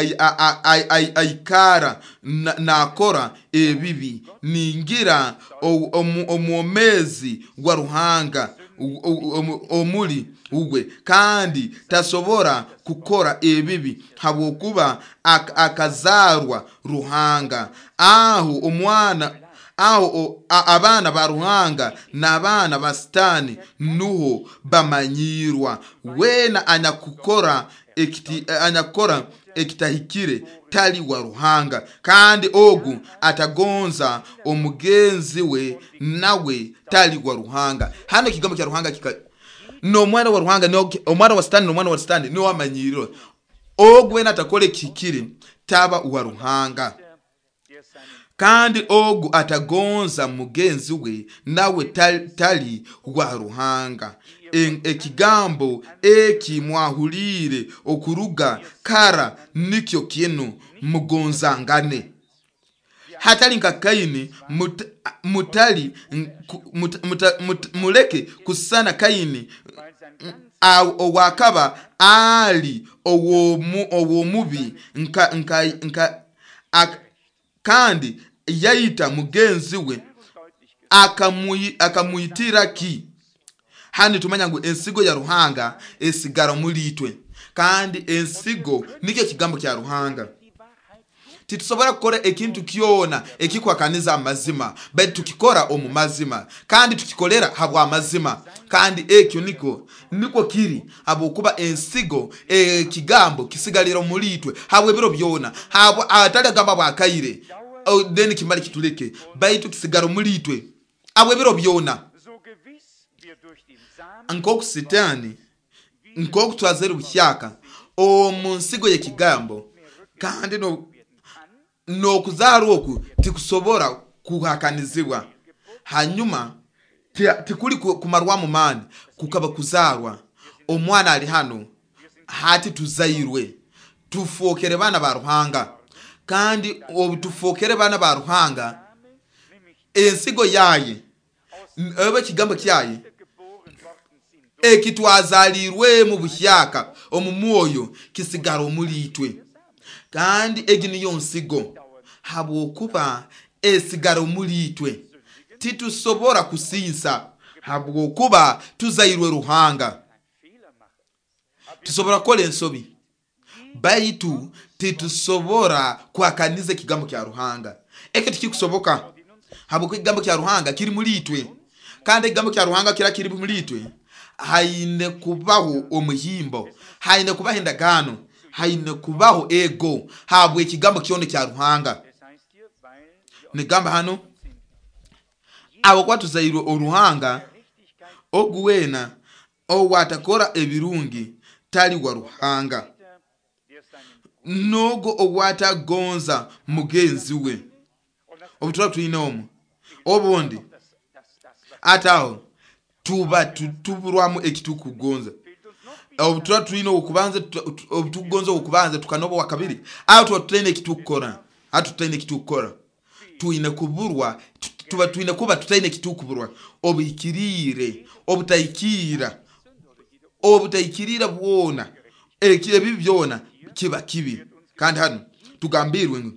Speaker 1: ayikara nakora ebibi ningira omwomezi gwa Ruhanga omuli ugwe kandi tasobora kukora ebibi habwokuba akazarwa Ruhanga aho omwana aho abana ba Ruhanga n'abana ba Satani nuho bamanyirwa wena anyakukora ekiti anyakora ekitahikire tali wa Ruhanga kandi ogu atagonza omugenzi we nawe tali wa Ruhanga. Hano kigambo kya Ruhanga kika no mwana wa Ruhanga no omwana wa Satani no mwana wa Satani ni wamanyirwa ogu wena atakole kikire taba wa Ruhanga kandi ogu atagonza mugenzi we nawe tali, tali wa Ruhanga. Ekigambo eki mwahulire okuruga kara nikyo kinu mugonzangane hatali nka Kaini mut, mutali mut, mut, mut, muleke kusana Kaini owakaba ali owomu owomubi nka nka nka ak, kandi yaita mugenzi we akamuyi akamuyitira ki. Hani tumanya ngo ensigo ya Ruhanga esigara mulitwe kandi ensigo nike kigambo kya Ruhanga titusobora gukora ekintu kiona ekikwakaniza amazima bali tukikora omu mazima kandi tukikolera habwa amazima kandi ekyo niko niko kiri abokuba ensigo e kigambo kisigalira mulitwe habwe biro byona habwa atali gamba bwakaire o then kimali kituleke bali tukisigara mulitwe habwe biro byona nkoko Satani nkoko twazera ubushyaka o munsigo ye kigambo kandi no no kuzaroku tikusobora kuhakanizibwa hanyuma tikuli kumarwa mu mani kukaba kuzarwa omwana ali hano hati tuzairwe tufokere bana ba Ruhanga kandi obutufokere bana ba Ruhanga ensigo yaye ebe kigambo kyaye ekitwazalirwe mu bushyaka omumwoyo kisigaro mulitwe kandi egini yonsigo habwokuba esigaro mulitwe titusobora kusinsa habwokuba tuzairwe Ruhanga tusobora kola ensobi baitu titusobora kwakanize kigambo kya Ruhanga eke tikikusoboka habwokuba kigambo kya Ruhanga kiri mulitwe kandi kigambo kya Ruhanga kira kiri mulitwe haine kubaho omuhimbo haine kubaho endagano haine kubaho ego habwe kigambo kyone kya Ruhanga nigamba hano abo kwatuzairwe Ruhanga oguwena owatakora ebirungi tali wa Ruhanga nogo owatagonza mugenzi we obutura tuyinomu obundi ataho tuba tuburwamu ekitukugonza obutura tuyino okubanza obutugonza okubanza tukanobo wakabiri aho tutene ekitukora atutene ekitukora tuyine kuburwa tuba tuyine kuba tutene ekitukuburwa obikirire obutayikira obutayikirira bwona ekire bibyona kiba kibi kandi hano tugambirwe ngo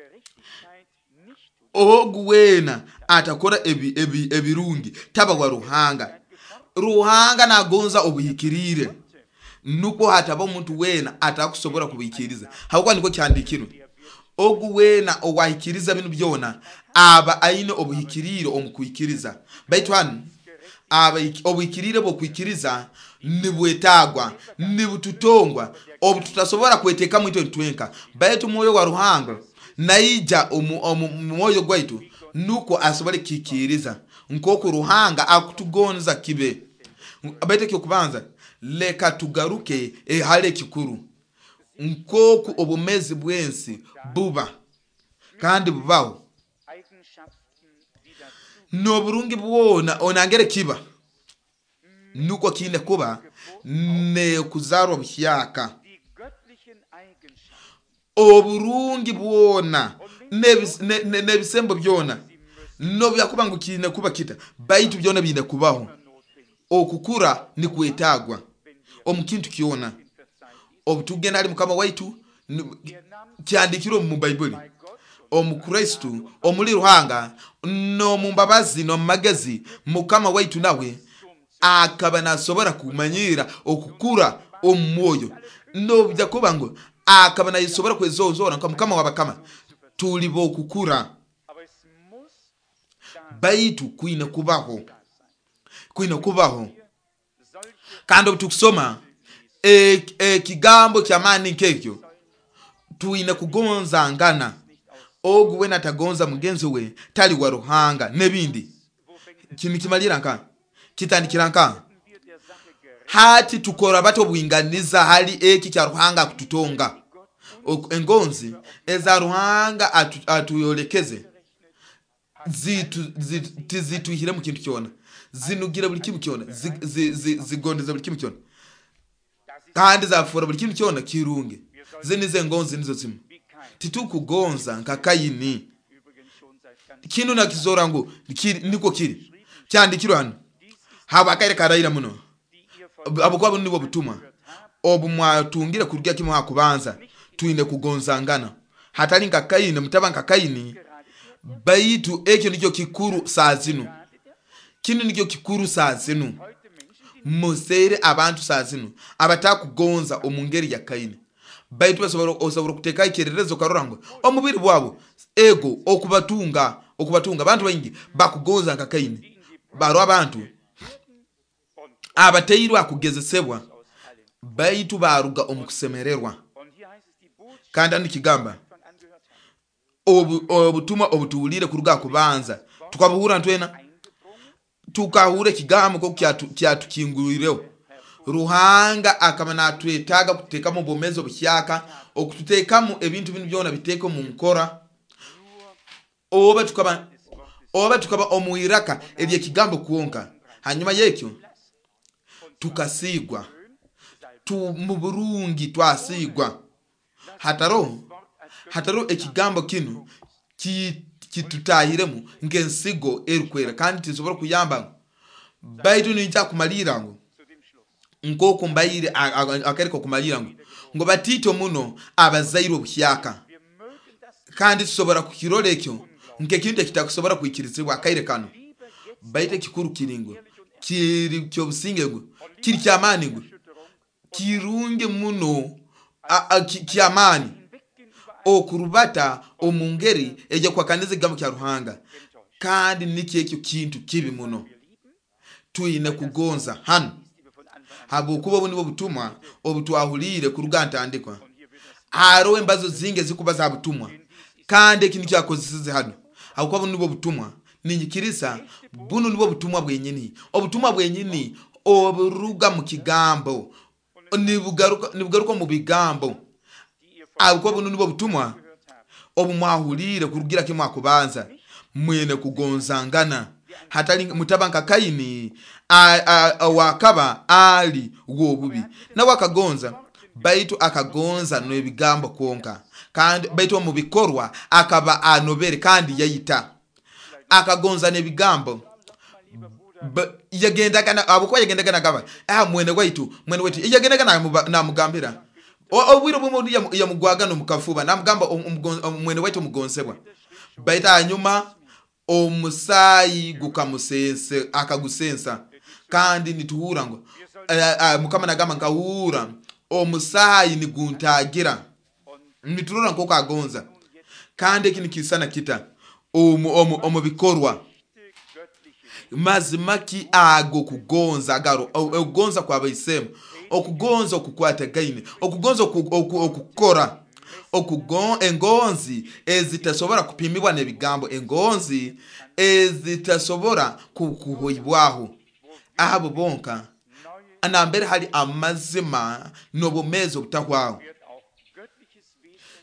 Speaker 1: oguwena atakora ebi ebi ebirungi taba wa Ruhanga Ruhanga nagonza obuyikirire nuko hataba umuntu wena atakusobora kubikiriza habwo niko cyandikiro oguwena owahikiriza binu byona aba aine obuhikirire omukuyikiriza baitu hano aba obuyikirire bwo kwikiriza nibwetagwa nibututongwa obututasobora kweteka mu ntwenka baitu moyo wa Ruhanga naija omoyo gwaitu nuko asobole kikiriza nkoko Ruhanga akutugonza kibe abete kyo kubanza leka tugaruke e hale kikuru nkoku obumezi bwensi buba kandi bubaho n'oburungi bwona onangere kiba nuko kine kuba ne kuzarwa bushyaka oburungi bwona nebisembo byona no byakuba ngo kine kuba kita baitu byona bine kubaho okukura ni kwetagwa omukintu kiona obutugenda ali mukama waitu kyandikiro mu Bible omukristo omuli ruhanga no mumbabazi no magezi mukama waitu nawe akaba nasobora kumanyira okukura omwoyo no bya kuba ngo akaba nayisobora kwezozora nka mukama wabakama tuli bo kukura baitu kuine kubaho kuine kubaho kandi obutukusoma e, e kigambo kyamani kekyo tuine kugonza ngana ogwe natagonza mugenzi we tali wa ruhanga nebindi kimi kimalira nka kitandikira nka hati tukora bato buinganiza hali eki kya ruhanga kututonga engonzi eza ruhanga atu, atuyolekeze zitu zitu zituhire mu kintu cyona zinugira buri kintu cyona zigondeza buri kintu cyona kandi zafura buri kintu cyona kirunge zinize ngonzi nizo zimwe titukugonza nka Kayini kinu na kizora ngo niko kiri cyandikiro hano haba kare karayira muno abo kwabo nibo butuma obu mwatungire kurya kimwe hakubanza tuine kugonza ngana hatali nka Kayini mutaba nka Kayini baitu ekyo nikyo kikuru sazinu kinu nikyo kikuru sazinu musere abantu sazinu abatakugonza omungeri ya Kayini baitu basobora osobora kuteka ikirerezo karorango omubiri bwabo ego okubatunga okubatunga abantu baingi bakugonza nka Kayini baro abantu abateirwa kugezesebwa baitu baruga omukusemererwa kandi andi kigamba obu obutuma obutulire kuruga kubanza tukabuhura ntwena tukahure kigambo ko kyatu kyatukinguriro ruhanga akamana twetaga kuteka mu bomezo bushyaka okututeka mu ebintu bintu byona biteko mu nkora oba tukaba oba tukaba omuiraka ebye kigambo kuonka hanyuma yekyo tukasigwa tu mu burungi twasigwa hataro hataro ekigambo kinu kitutahiremu ngensigo erukwera kandi tisobora kuyamba baitu ninja kumalira ngo ngoko mbayire akariko kumalira ngo ngo batito muno abazairo bushyaka kandi tisobora kukirolekyo nke kinde kitakusobora kuikirizibwa akaire kano baite kikuru kiringo kiri cyo businge ngo kiri cyamani ngo kirunge muno kyamani okurubata omungeri eje kwa kaneze gamo kya ruhanga kandi niki ekyo kintu kibi muno tuine kugonza hano habo kuba buni bobutumwa obutwahulire kuruganta andikwa haro embazo zinge zikubaza butumwa kandi kintu cyakozisize hano habo kuba buni bobutumwa ninyikirisa bunu nibo butumwa bwenyini obutumwa bwenyini oburuga mu kigambo nibugaruka nibugaruka mu bigambo abo bunu nibo butumwa obumwahulire kurugira kimwa kubanza mwene kugonzangana hatali mutabanka Kayini wakaba ali wobubi na wakagonza baitu akagonza no ebigambo konka kandi baitu mu bikorwa akaba anobere kandi yayita akagonza ne bigambo yagenda kana abo kwa yagenda kana gaba ah mwene waitu mwene wetu yagenda kana na mugambira obwiro bwo ya mugwaga no mukafuba namugamba mwene wetu mugonsebwa baita anyuma omusayi gukamusense akagusensa kandi nituhura ngo mukama nagama nkahura omusayi ni guntagira niturura nko kagonza kandi kini kisana kita omu omu omu bikorwa mazimaki ago kugonza garo okugonza kwa bayisemu okugonza okukwata gaine okugonza okukora okugon engonzi ezitasobora kupimibwa nebigambo engonzi ezitasobora kukuhoyibwaho ahabo bonka anambere hali amazima nobumezo butahwaho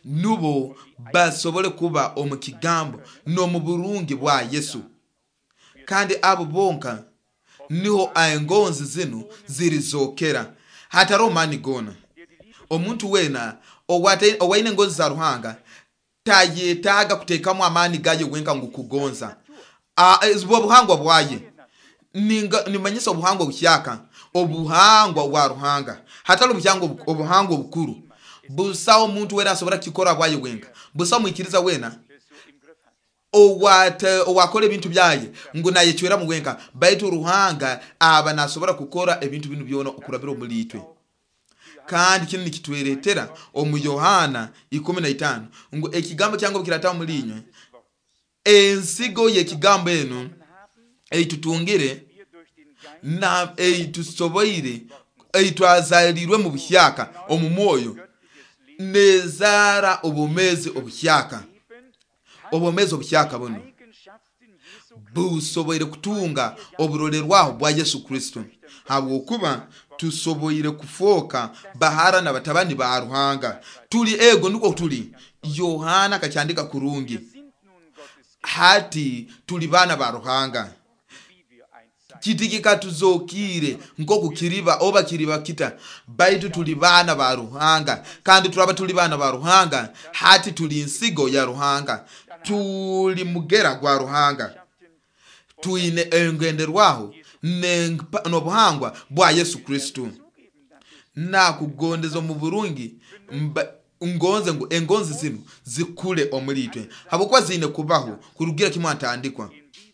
Speaker 1: nubo basobole kuba omu kigambo n'omu burungi bwa Yesu. Kandi abo bonka niho engonzi zino zirizokera hatari omani gona. Omuntu wena owaine engonzi za Ruhanga tayetaga kutekamu amani gaye wenka ngukugonza. Ezibwo buhangwa bwaye nimanyisa obuhangwa bukyaka obuhangwa bwa Ruhanga hatari obuhangwa obuhangwa bukuru busa omuntu wena asobora kikora bwaye wenka busa mwikiriza wena owate owakole ebintu byaye ngo naye chwera mu wenka baitu Ruhanga aba nasobora kukora ebintu binu byona okurabira omulitwe. Kandi kino nikitweretera omu Yohana ikumi na itaano ngo ekigambo kyango kirata mulinywe ensigo ye kigambo eno eitutungire na eitusoboire eitwazalirwe mu bushyaka omu moyo nezara obumezi obushyaka obumezi obushyaka buno busoboire kutunga oburorerwaho bwa Yesu Kristo habwo kuba tusoboire kufoka bahara na batabani ba Ruhanga tuli ego nuko tuli. Yohana kacyandika kurungi hati tuli bana ba Ruhanga kitigika tuzokire ngo kukiriba oba kiriba kita baitu tuli bana ba Ruhanga kandi turaba tuli bana ba Ruhanga hati tuli insigo ya Ruhanga tuli mugera gwa Ruhanga tuine engenderwaho n'obuhangwa bwa Yesu Kristo na kugondeza mu burungi ngonze ngo engonzi zino zikule omulitwe habokwa zine kubaho kurugira kimwatandikwa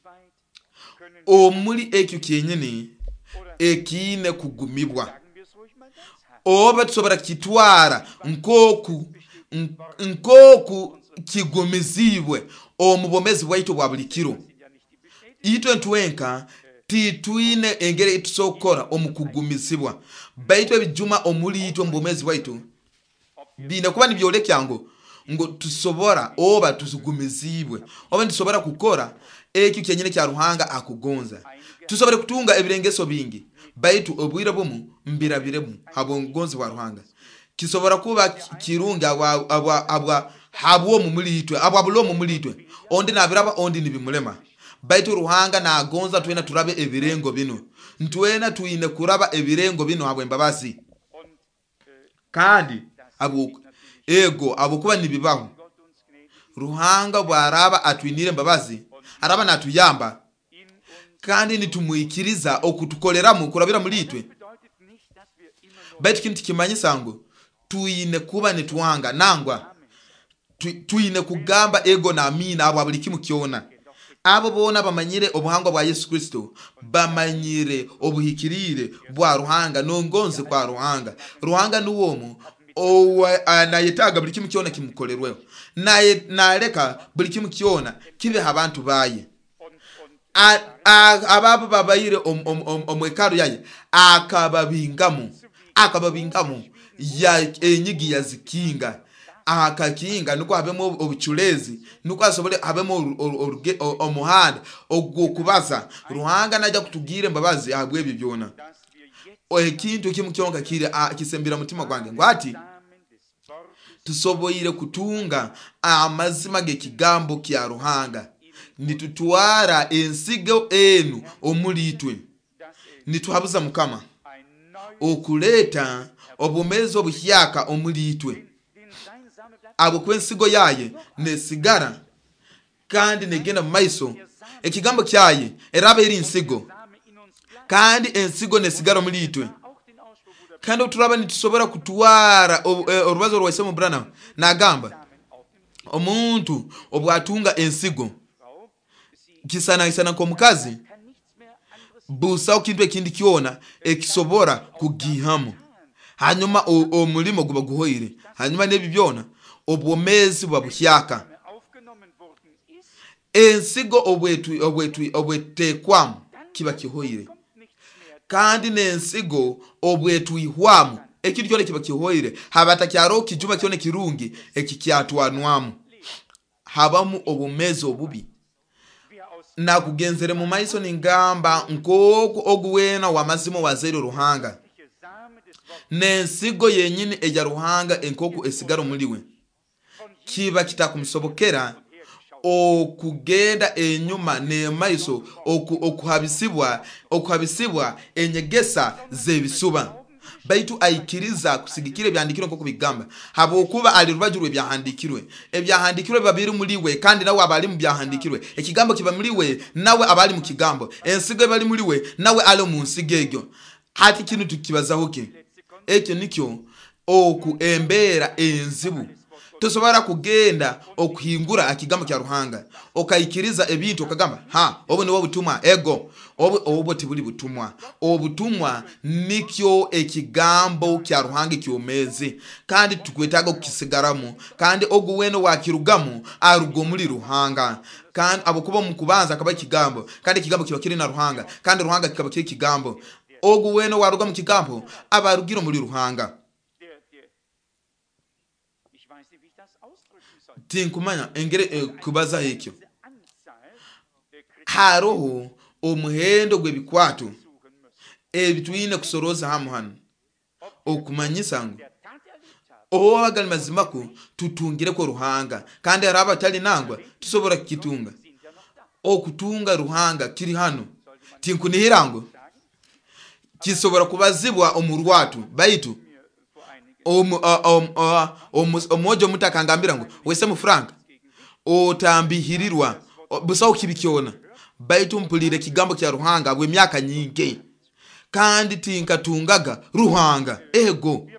Speaker 1: omuli ekyo kyenyene ekine kugumibwa oba tusobora kitwara nkoku nkoku kigumizibwe omubomezi bwaitu bwa bulikiro itwe ntwenka titwine engere itusokora omukugumizibwa baitu ebijuma omuli itwe mbomezi bwaitu bine kuba nibyole kyango ngo tusobora oba tuzugumizibwe oba tusobora kukora ekyo kyenyene kya Ruhanga akugonza tusobora kutunga ebirengeso bingi baitu obwira bomu mbirabiremu habongonzi wa Ruhanga kisobora kuba kirunga abwa abwa abwa habwo mu mulitwe abwa bulo mu mulitwe ondi nabiraba ondi nibimulema baitu Ruhanga na agonza twena turabe ebirengo bino ntwena tuine kuraba ebirengo bino habwe mbabazi kandi abo ego abo kuba nibibaho Ruhanga bwaraba atwinire mbabazi araba natuyamba kandi nitumwikiriza okutukolera mu kurabira mulitwe baitu kintu kimanyisa ngo tuine kuba nitwanga nangwa tuine kugamba ego na amina abo abuli kimu kiona abo bona bamanyire obuhangwa bwa Yesu Kristo bamanyire obuhikirire bwa Ruhanga nongonze kwa Ruhanga Ruhanga nuwomu owa anayetaga buli kimu kiona kimukolerweho naye naleka buli kimu kiona kibe abantu baye ababo babayire omwekaro yaye akababingamu akababingamu ya enyigi ya zikinga akakinga nuko habemo obuchulezi nuko asobole habemo omuhanda ogukubaza Ruhanga najya kutugire mbabazi habwe bibyona ekintu kimu kyonka kire kisembira mutima gwange ngwati tusoboire kutunga amazima gekigambo kya Ruhanga nitutwara ensigo enu omulitwe nituhabuza mukama okuleta obumezo bushyaka omulitwe abo kwensigo yaye nesigara kandi negenda mu maiso ekigambo kyaye erabe iri insigo kandi ensigo nesigara omulitwe kandi turaba nitusobora kutwara orubazo rwese mu Branham nagamba omuntu obwatunga ensigo kisana kisana ko mukazi busa okintu ekindi kiona ekisobora kugihamu hanyuma omulimo guba guhoire hanyuma nebi byona obwomezi bwabushyaka ensigo obwetu obwetu obwetekwamu kiba kihoire kandi nensigo obwetu ihwamu ekintu kyone kiba kihoire habata kyaro kijuma kyone kirungi ekikyatwanwamu habamu obumezi obubi na kugenzere mu maiso ningamba nkoko oguwena wa mazimo wazero Ruhanga nensigo yenyine eja Ruhanga enkoko esigaro muliwe kiba kitakumusobokera okugenda enyuma nemaiso okuhabisibwa okuhabisibwa enyegesa zebisuba baitu aikiriza kusigikira ebyandikirwe nko kubigamba habokuba ali rubajurwe byahandikirwe ebyahandikirwe babiri muliwe kandi nawe abali mu byahandikirwe ekigambo kiba muliwe nawe abali mu kigambo ensigo bali muliwe nawe alo mu nsigegyo hati kintu tukibazaho ke ekyo nikyo oku embera enzibu tosobora kugenda okuhingura akigambo kya Ruhanga okayikiriza ebintu okagamba ha obo niwo butumwa ego obo obo tibuli butumwa obutumwa nikyo ekigambo kya Ruhanga kyomezi kandi tukwetaga okukisigaramu kandi oguweno wakirugamu arugo muri Ruhanga kandi abokuba mu kubanza akaba ikigambo kandi ikigambo kiba kiri na Ruhanga kandi Ruhanga kikaba kiri ikigambo oguweno waruga mu kigambo abarugiro muri Ruhanga. Tinkumanya engere eh, kubaza hekyo haroho omuhendo gwe bikwatu ebitwine kusoroza hamu hano okumanyisa ngo oho bagali mazimako tutungire ko Ruhanga kandi haraba tali nangwa tusobora kitunga okutunga Ruhanga kiri hano tinkunihirango kisobora kubazibwa omurwatu baitu Omu omojo mutakangambira ngo wese mu Frank otambihirirwa busaho kibikyona baitu mpulire kigambo kya Ruhanga bwe myaka nyingi kandi tinkatungaga Ruhanga ego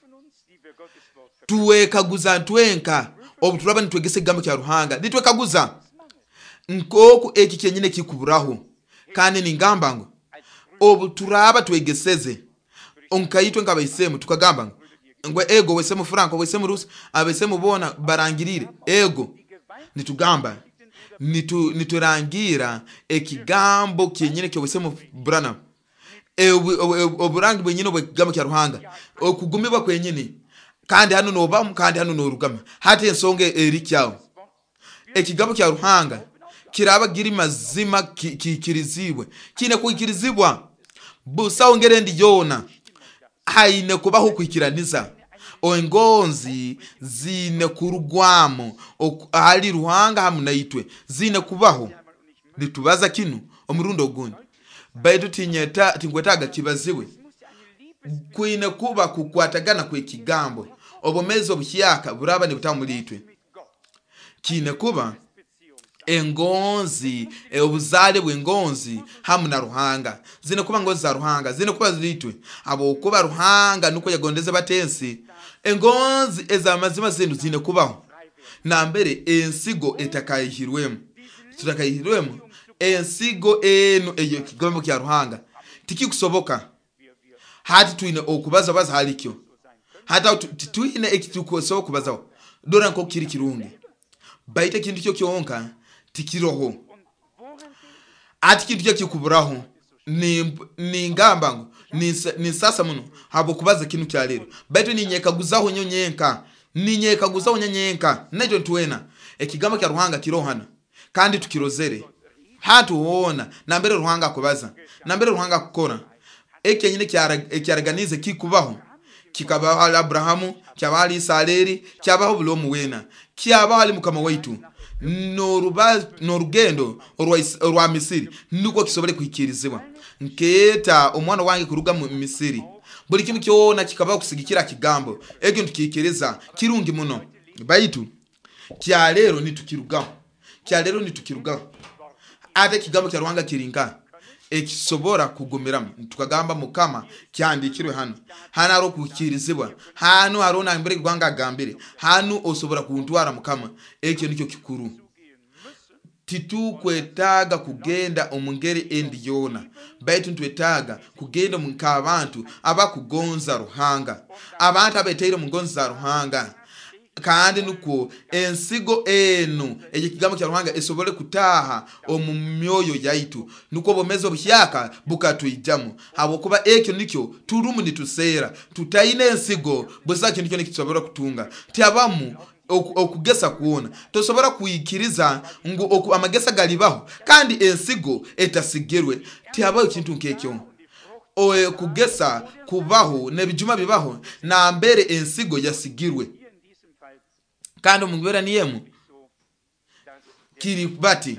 Speaker 1: tuwekaguza ntwenka obuturaba nitwegese kigambo kya Ruhanga ditwekaguza nkoko eki kyenyine kikuburaho kandi ningamba ngo obuturaba twegeseze onkayitwe ngabayisemu tukagamba ngo ngwe ego wese mu Franco wese mu Rusi abese mu bona barangirire ego nitugamba nitu niturangira ekigambo kyenyine cyo wese mu Branham e oburangi bwenyine bwegambo kya Ruhanga okugumibwa kwenyine kandi hano no bamu kandi hano no rugama hati ensonge eri kyawo ekigambo kya Ruhanga kiraba giri mazima kikirizibwe kine kuikirizibwa busa ongere ndi yona haine kubaho kwikiraniza ongonzi zine kurugwamo ali Ruhanga hamunaitwe zine kubaho nitubaza kinu omurundo gundi baidu tinyeta tingwetaga kibaziwe kwine kuba kukwatagana kwe kigambo obomezo buhyaka buraba ne butamulitwe kine kuba engonzi e obuzale bwengonzi hamu na Ruhanga zine kuba ngozi za Ruhanga zine kuba zitwe abo kuba Ruhanga nuko yagondeze batensi engonzi ezamazima zindu zine kubaho na mbere ensigo etakayihirwemo tutakayihirwemo ensigo eno eyo kigambo kya Ruhanga tiki kusoboka hati tuine okubaza baza halikyo hata tuine ekitukoso kubaza dora nko kiri kirungi baita kintu cyo kyonka tikiroho ati kintu cyo kikuburaho ni ni ngamba ngo ni, ni sasa muno habo kubaza kintu kya lero baito ni nyekaguzaho nyonyenka ni nyekaguzaho nyenyenka nejo tuwena ekigamba kya Ruhanga kirohana kandi tukirozere hatu huona na mbere Ruhanga kubaza na mbere Ruhanga kukora eke nyine kyaraganize kikubaho kikabaho ali Abrahamu kyabali Saleri kyabaho bulomu wena kyabaho ali mukama waitu noruba norugendo orwa Misiri nuko kisobole kuikirizibwa nketa omwana wange kuruga mu Misiri buri kintu cyona kikabaho kusigikira kigambo ekintu kikiriza kirungi muno baitu kya lero nitukirugaho kya lero nitukirugaho ate kigambo kya Ruhanga kiringa ekisobora kugumira tukagamba mukama kyandikirwe hano hana ro kukirizibwa hano harona mbere Rwanga gambire hano osobora kuntwara mukama ekyo nicyo kikuru titu kwetaga kugenda omungeri endi yona baitu ntwetaga kugenda munkabantu abakugonza Ruhanga abantu abeteire mungonza Ruhanga kandi nuko ensigo enu ekigambo kya Ruhanga esobole kutaha omumyoyo yaitu nuko bomezo buhyaka bukatwijamo habo kuba ekyo nikyo turumu nitusera tutaine ensigo busa kintu cyo nikisobora kutunga tiabamu okugesa kuona tosobora kuikiriza ngo oku amagesa galibaho kandi ensigo etasigerwe tiabayo kintu nkekyo oe kugesa kubaho nebijuma bibaho na mbere ensigo yasigirwe kandi omungwera niyemu kiri bati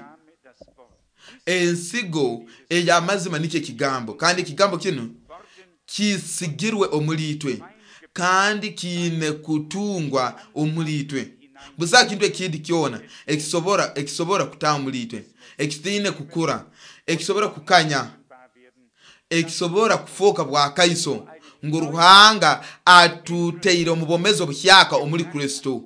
Speaker 1: ensigo ey'amazima nikyo kigambo kandi kigambo kino kisigirwe omulitwe kandi kine kutungwa omulitwe busa kintu ekindi kyona ekisobora ekisobora kutaha omulitwe ekitine kukura ekisobora kukanya ekisobora kufoka bwa kaiso nguruhanga atuteire omubomezo buhyaka omuli Kristo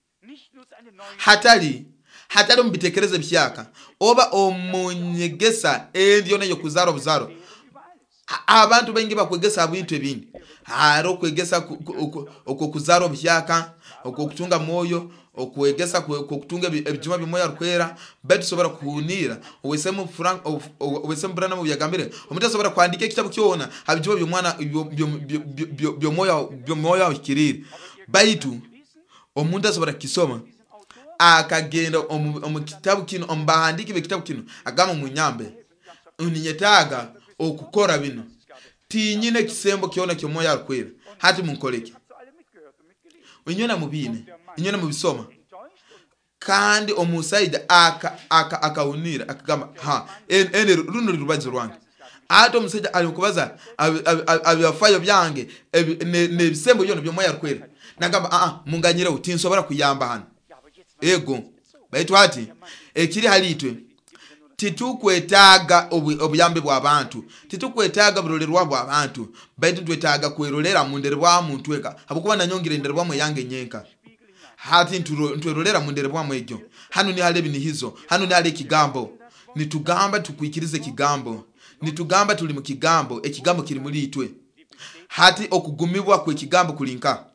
Speaker 1: hatali hatali mbitekereze byaka oba omunyegesa endiyo nayo kuzaro buzaro abantu bengi bakwegesa abintu ebindi haro kwegesa okwo kuzaro byaka okwo kutunga moyo okwegesa kutunga ebijuma bimoya rukwera betu sobora kuunira owesemu frank owesemu brana mu byagambire omuntu asobora kwandika ekitabo kyona abijuma byomwana byomoya byomoya ikirire baitu omuntu asobora kisoma akagenda omu kitabu kino ombahandiki be kitabu kino agama mu nyambe uninyetaga okukora bino tinyine kisembo kyona kyomoya rukwera hati munkoleke unyona mubine inyona mubisoma kandi omusaida aka aka akaunira akagamba ha ene runo rubaje rwange ato omusaida ali kubaza abifayo byange ne bisembo byona byomoya rukwera nagamba a a munganyire utinsobora kuyamba hano ego baitu ati ekiri halitwe titukwetaga obuyambe bw'abantu titukwetaga burolerwa bw'abantu baitu twetaga kwerolera mu nderwa muntu eka habukuba nanyongire nderwa mu yange nyenka hati ntwerolera mu nderwa mu egyo hano ni hale bini hizo hano ni hale kigambo nitugamba tukwikirize kigambo nitugamba tuli mu kigambo ekigambo kiri muri itwe hati okugumibwa kwe kigambo kulinka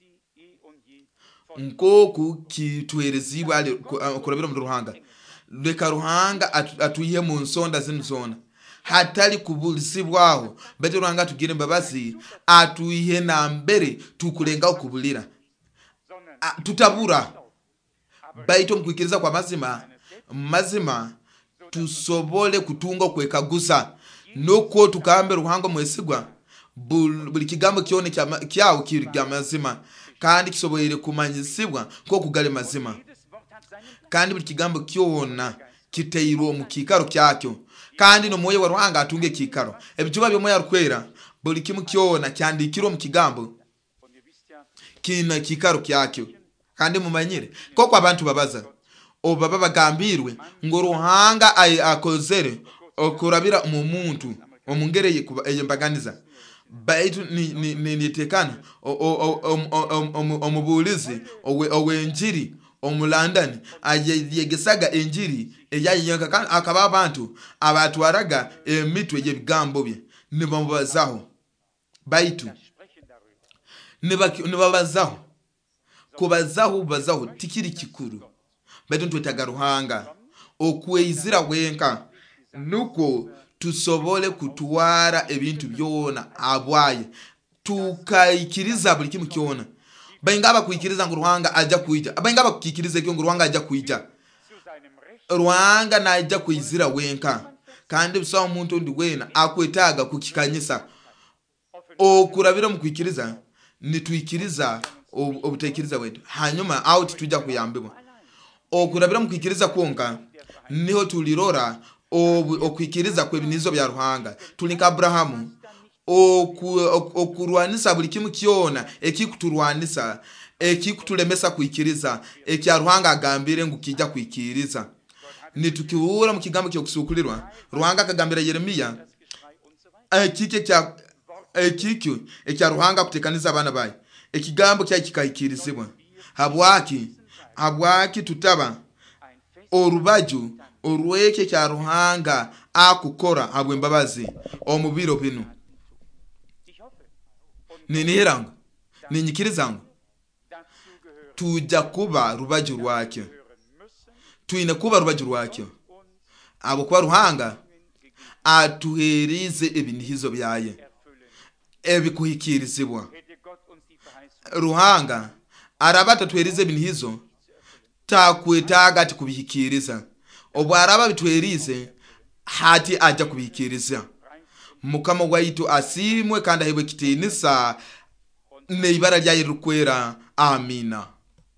Speaker 1: nkoku kitwerezibwa ale kurabira mu ruhanga leka ruhanga atuyihe mu nsonda zinzona hatali kubulisibwaho bete ruhanga tugire mbabazi atuyihe na mbere tukulenga okubulira tutabura baito mkwikiriza kwa mazima mazima tusobole kutunga kwekagusa noko tukambe ruhanga mwesigwa buli kigambo kyone kyawo kiri mazima kandi kisoboyere kumanyisibwa ko kugale mazima kandi buli kigambo kyona kiteyirwo mu kikaro kyakyo kandi no moyo wa ruhanga atunge kikaro ebijuba byo moya rukwera buli kimu kyona cyandikirwo mu kigambo kina kikaro kyakyo kandi mumanyire koko abantu babaza obaba bagambirwe ngo ruhanga ay akozere okurabira mu muntu omungereye kuba eyembaganiza baitu ni ni nitekana omubulizi owenjiri omulandani ayegesaga enjiri eyayenga kan akaba abantu abatwaraga emitwe yebigambo bye nibabazaho baitu nibabazaho kubazaho bazaho tikiri kikuru baitu twetaga ruhanga okwezira wenka nuko tusobole kutwara ebintu byona abwaye tukayikiriza buli kimu kyona bayingaba kuyikiriza ngo ruhanga ajja kuija bayingaba kukikiriza kyo ngo ruhanga ajja kuija ruhanga na ajja kuyizira wenka kandi busa omuntu ndi wena akwetaga kukikanyisa okurabira mu kuyikiriza nituyikiriza obutekiriza wetu hanyuma out tujja kuyambibwa okurabira mu kuyikiriza kwonka niho tulirora okwikiriza kwebinizo bya ruhanga tulinka Abrahamu okurwanisa buli kimu kyona ekikuturwanisa ekikutulemesa kuikiriza ekya ruhanga agambire ngo kijja kuikiriza nitukiwura mu kigambo cyo kusukulirwa ruhanga akagambira Yeremiya ekike kya ekikyo ekya ruhanga kutekaniza abana bayi ekigambo kya kikayikirizibwa habwaki habwaki tutaba orubaju orweke kya ruhanga akukora habwe mbabazi omubiro bino niniranga ninyikirizanga tujja kuba rubaju rwake tuine kuba rubaju rwake abo kwa ruhanga atuherize ebinihizo byaye ebikuhikirizibwa ruhanga arabata tuherize ebinihizo takwetaga ati kubihikiriza obwaraba bitwerize hati ajja kubihikiriza mukama waitu asimwe kandi ahebwe kitinisa ne ibara lya Yerukwera amina.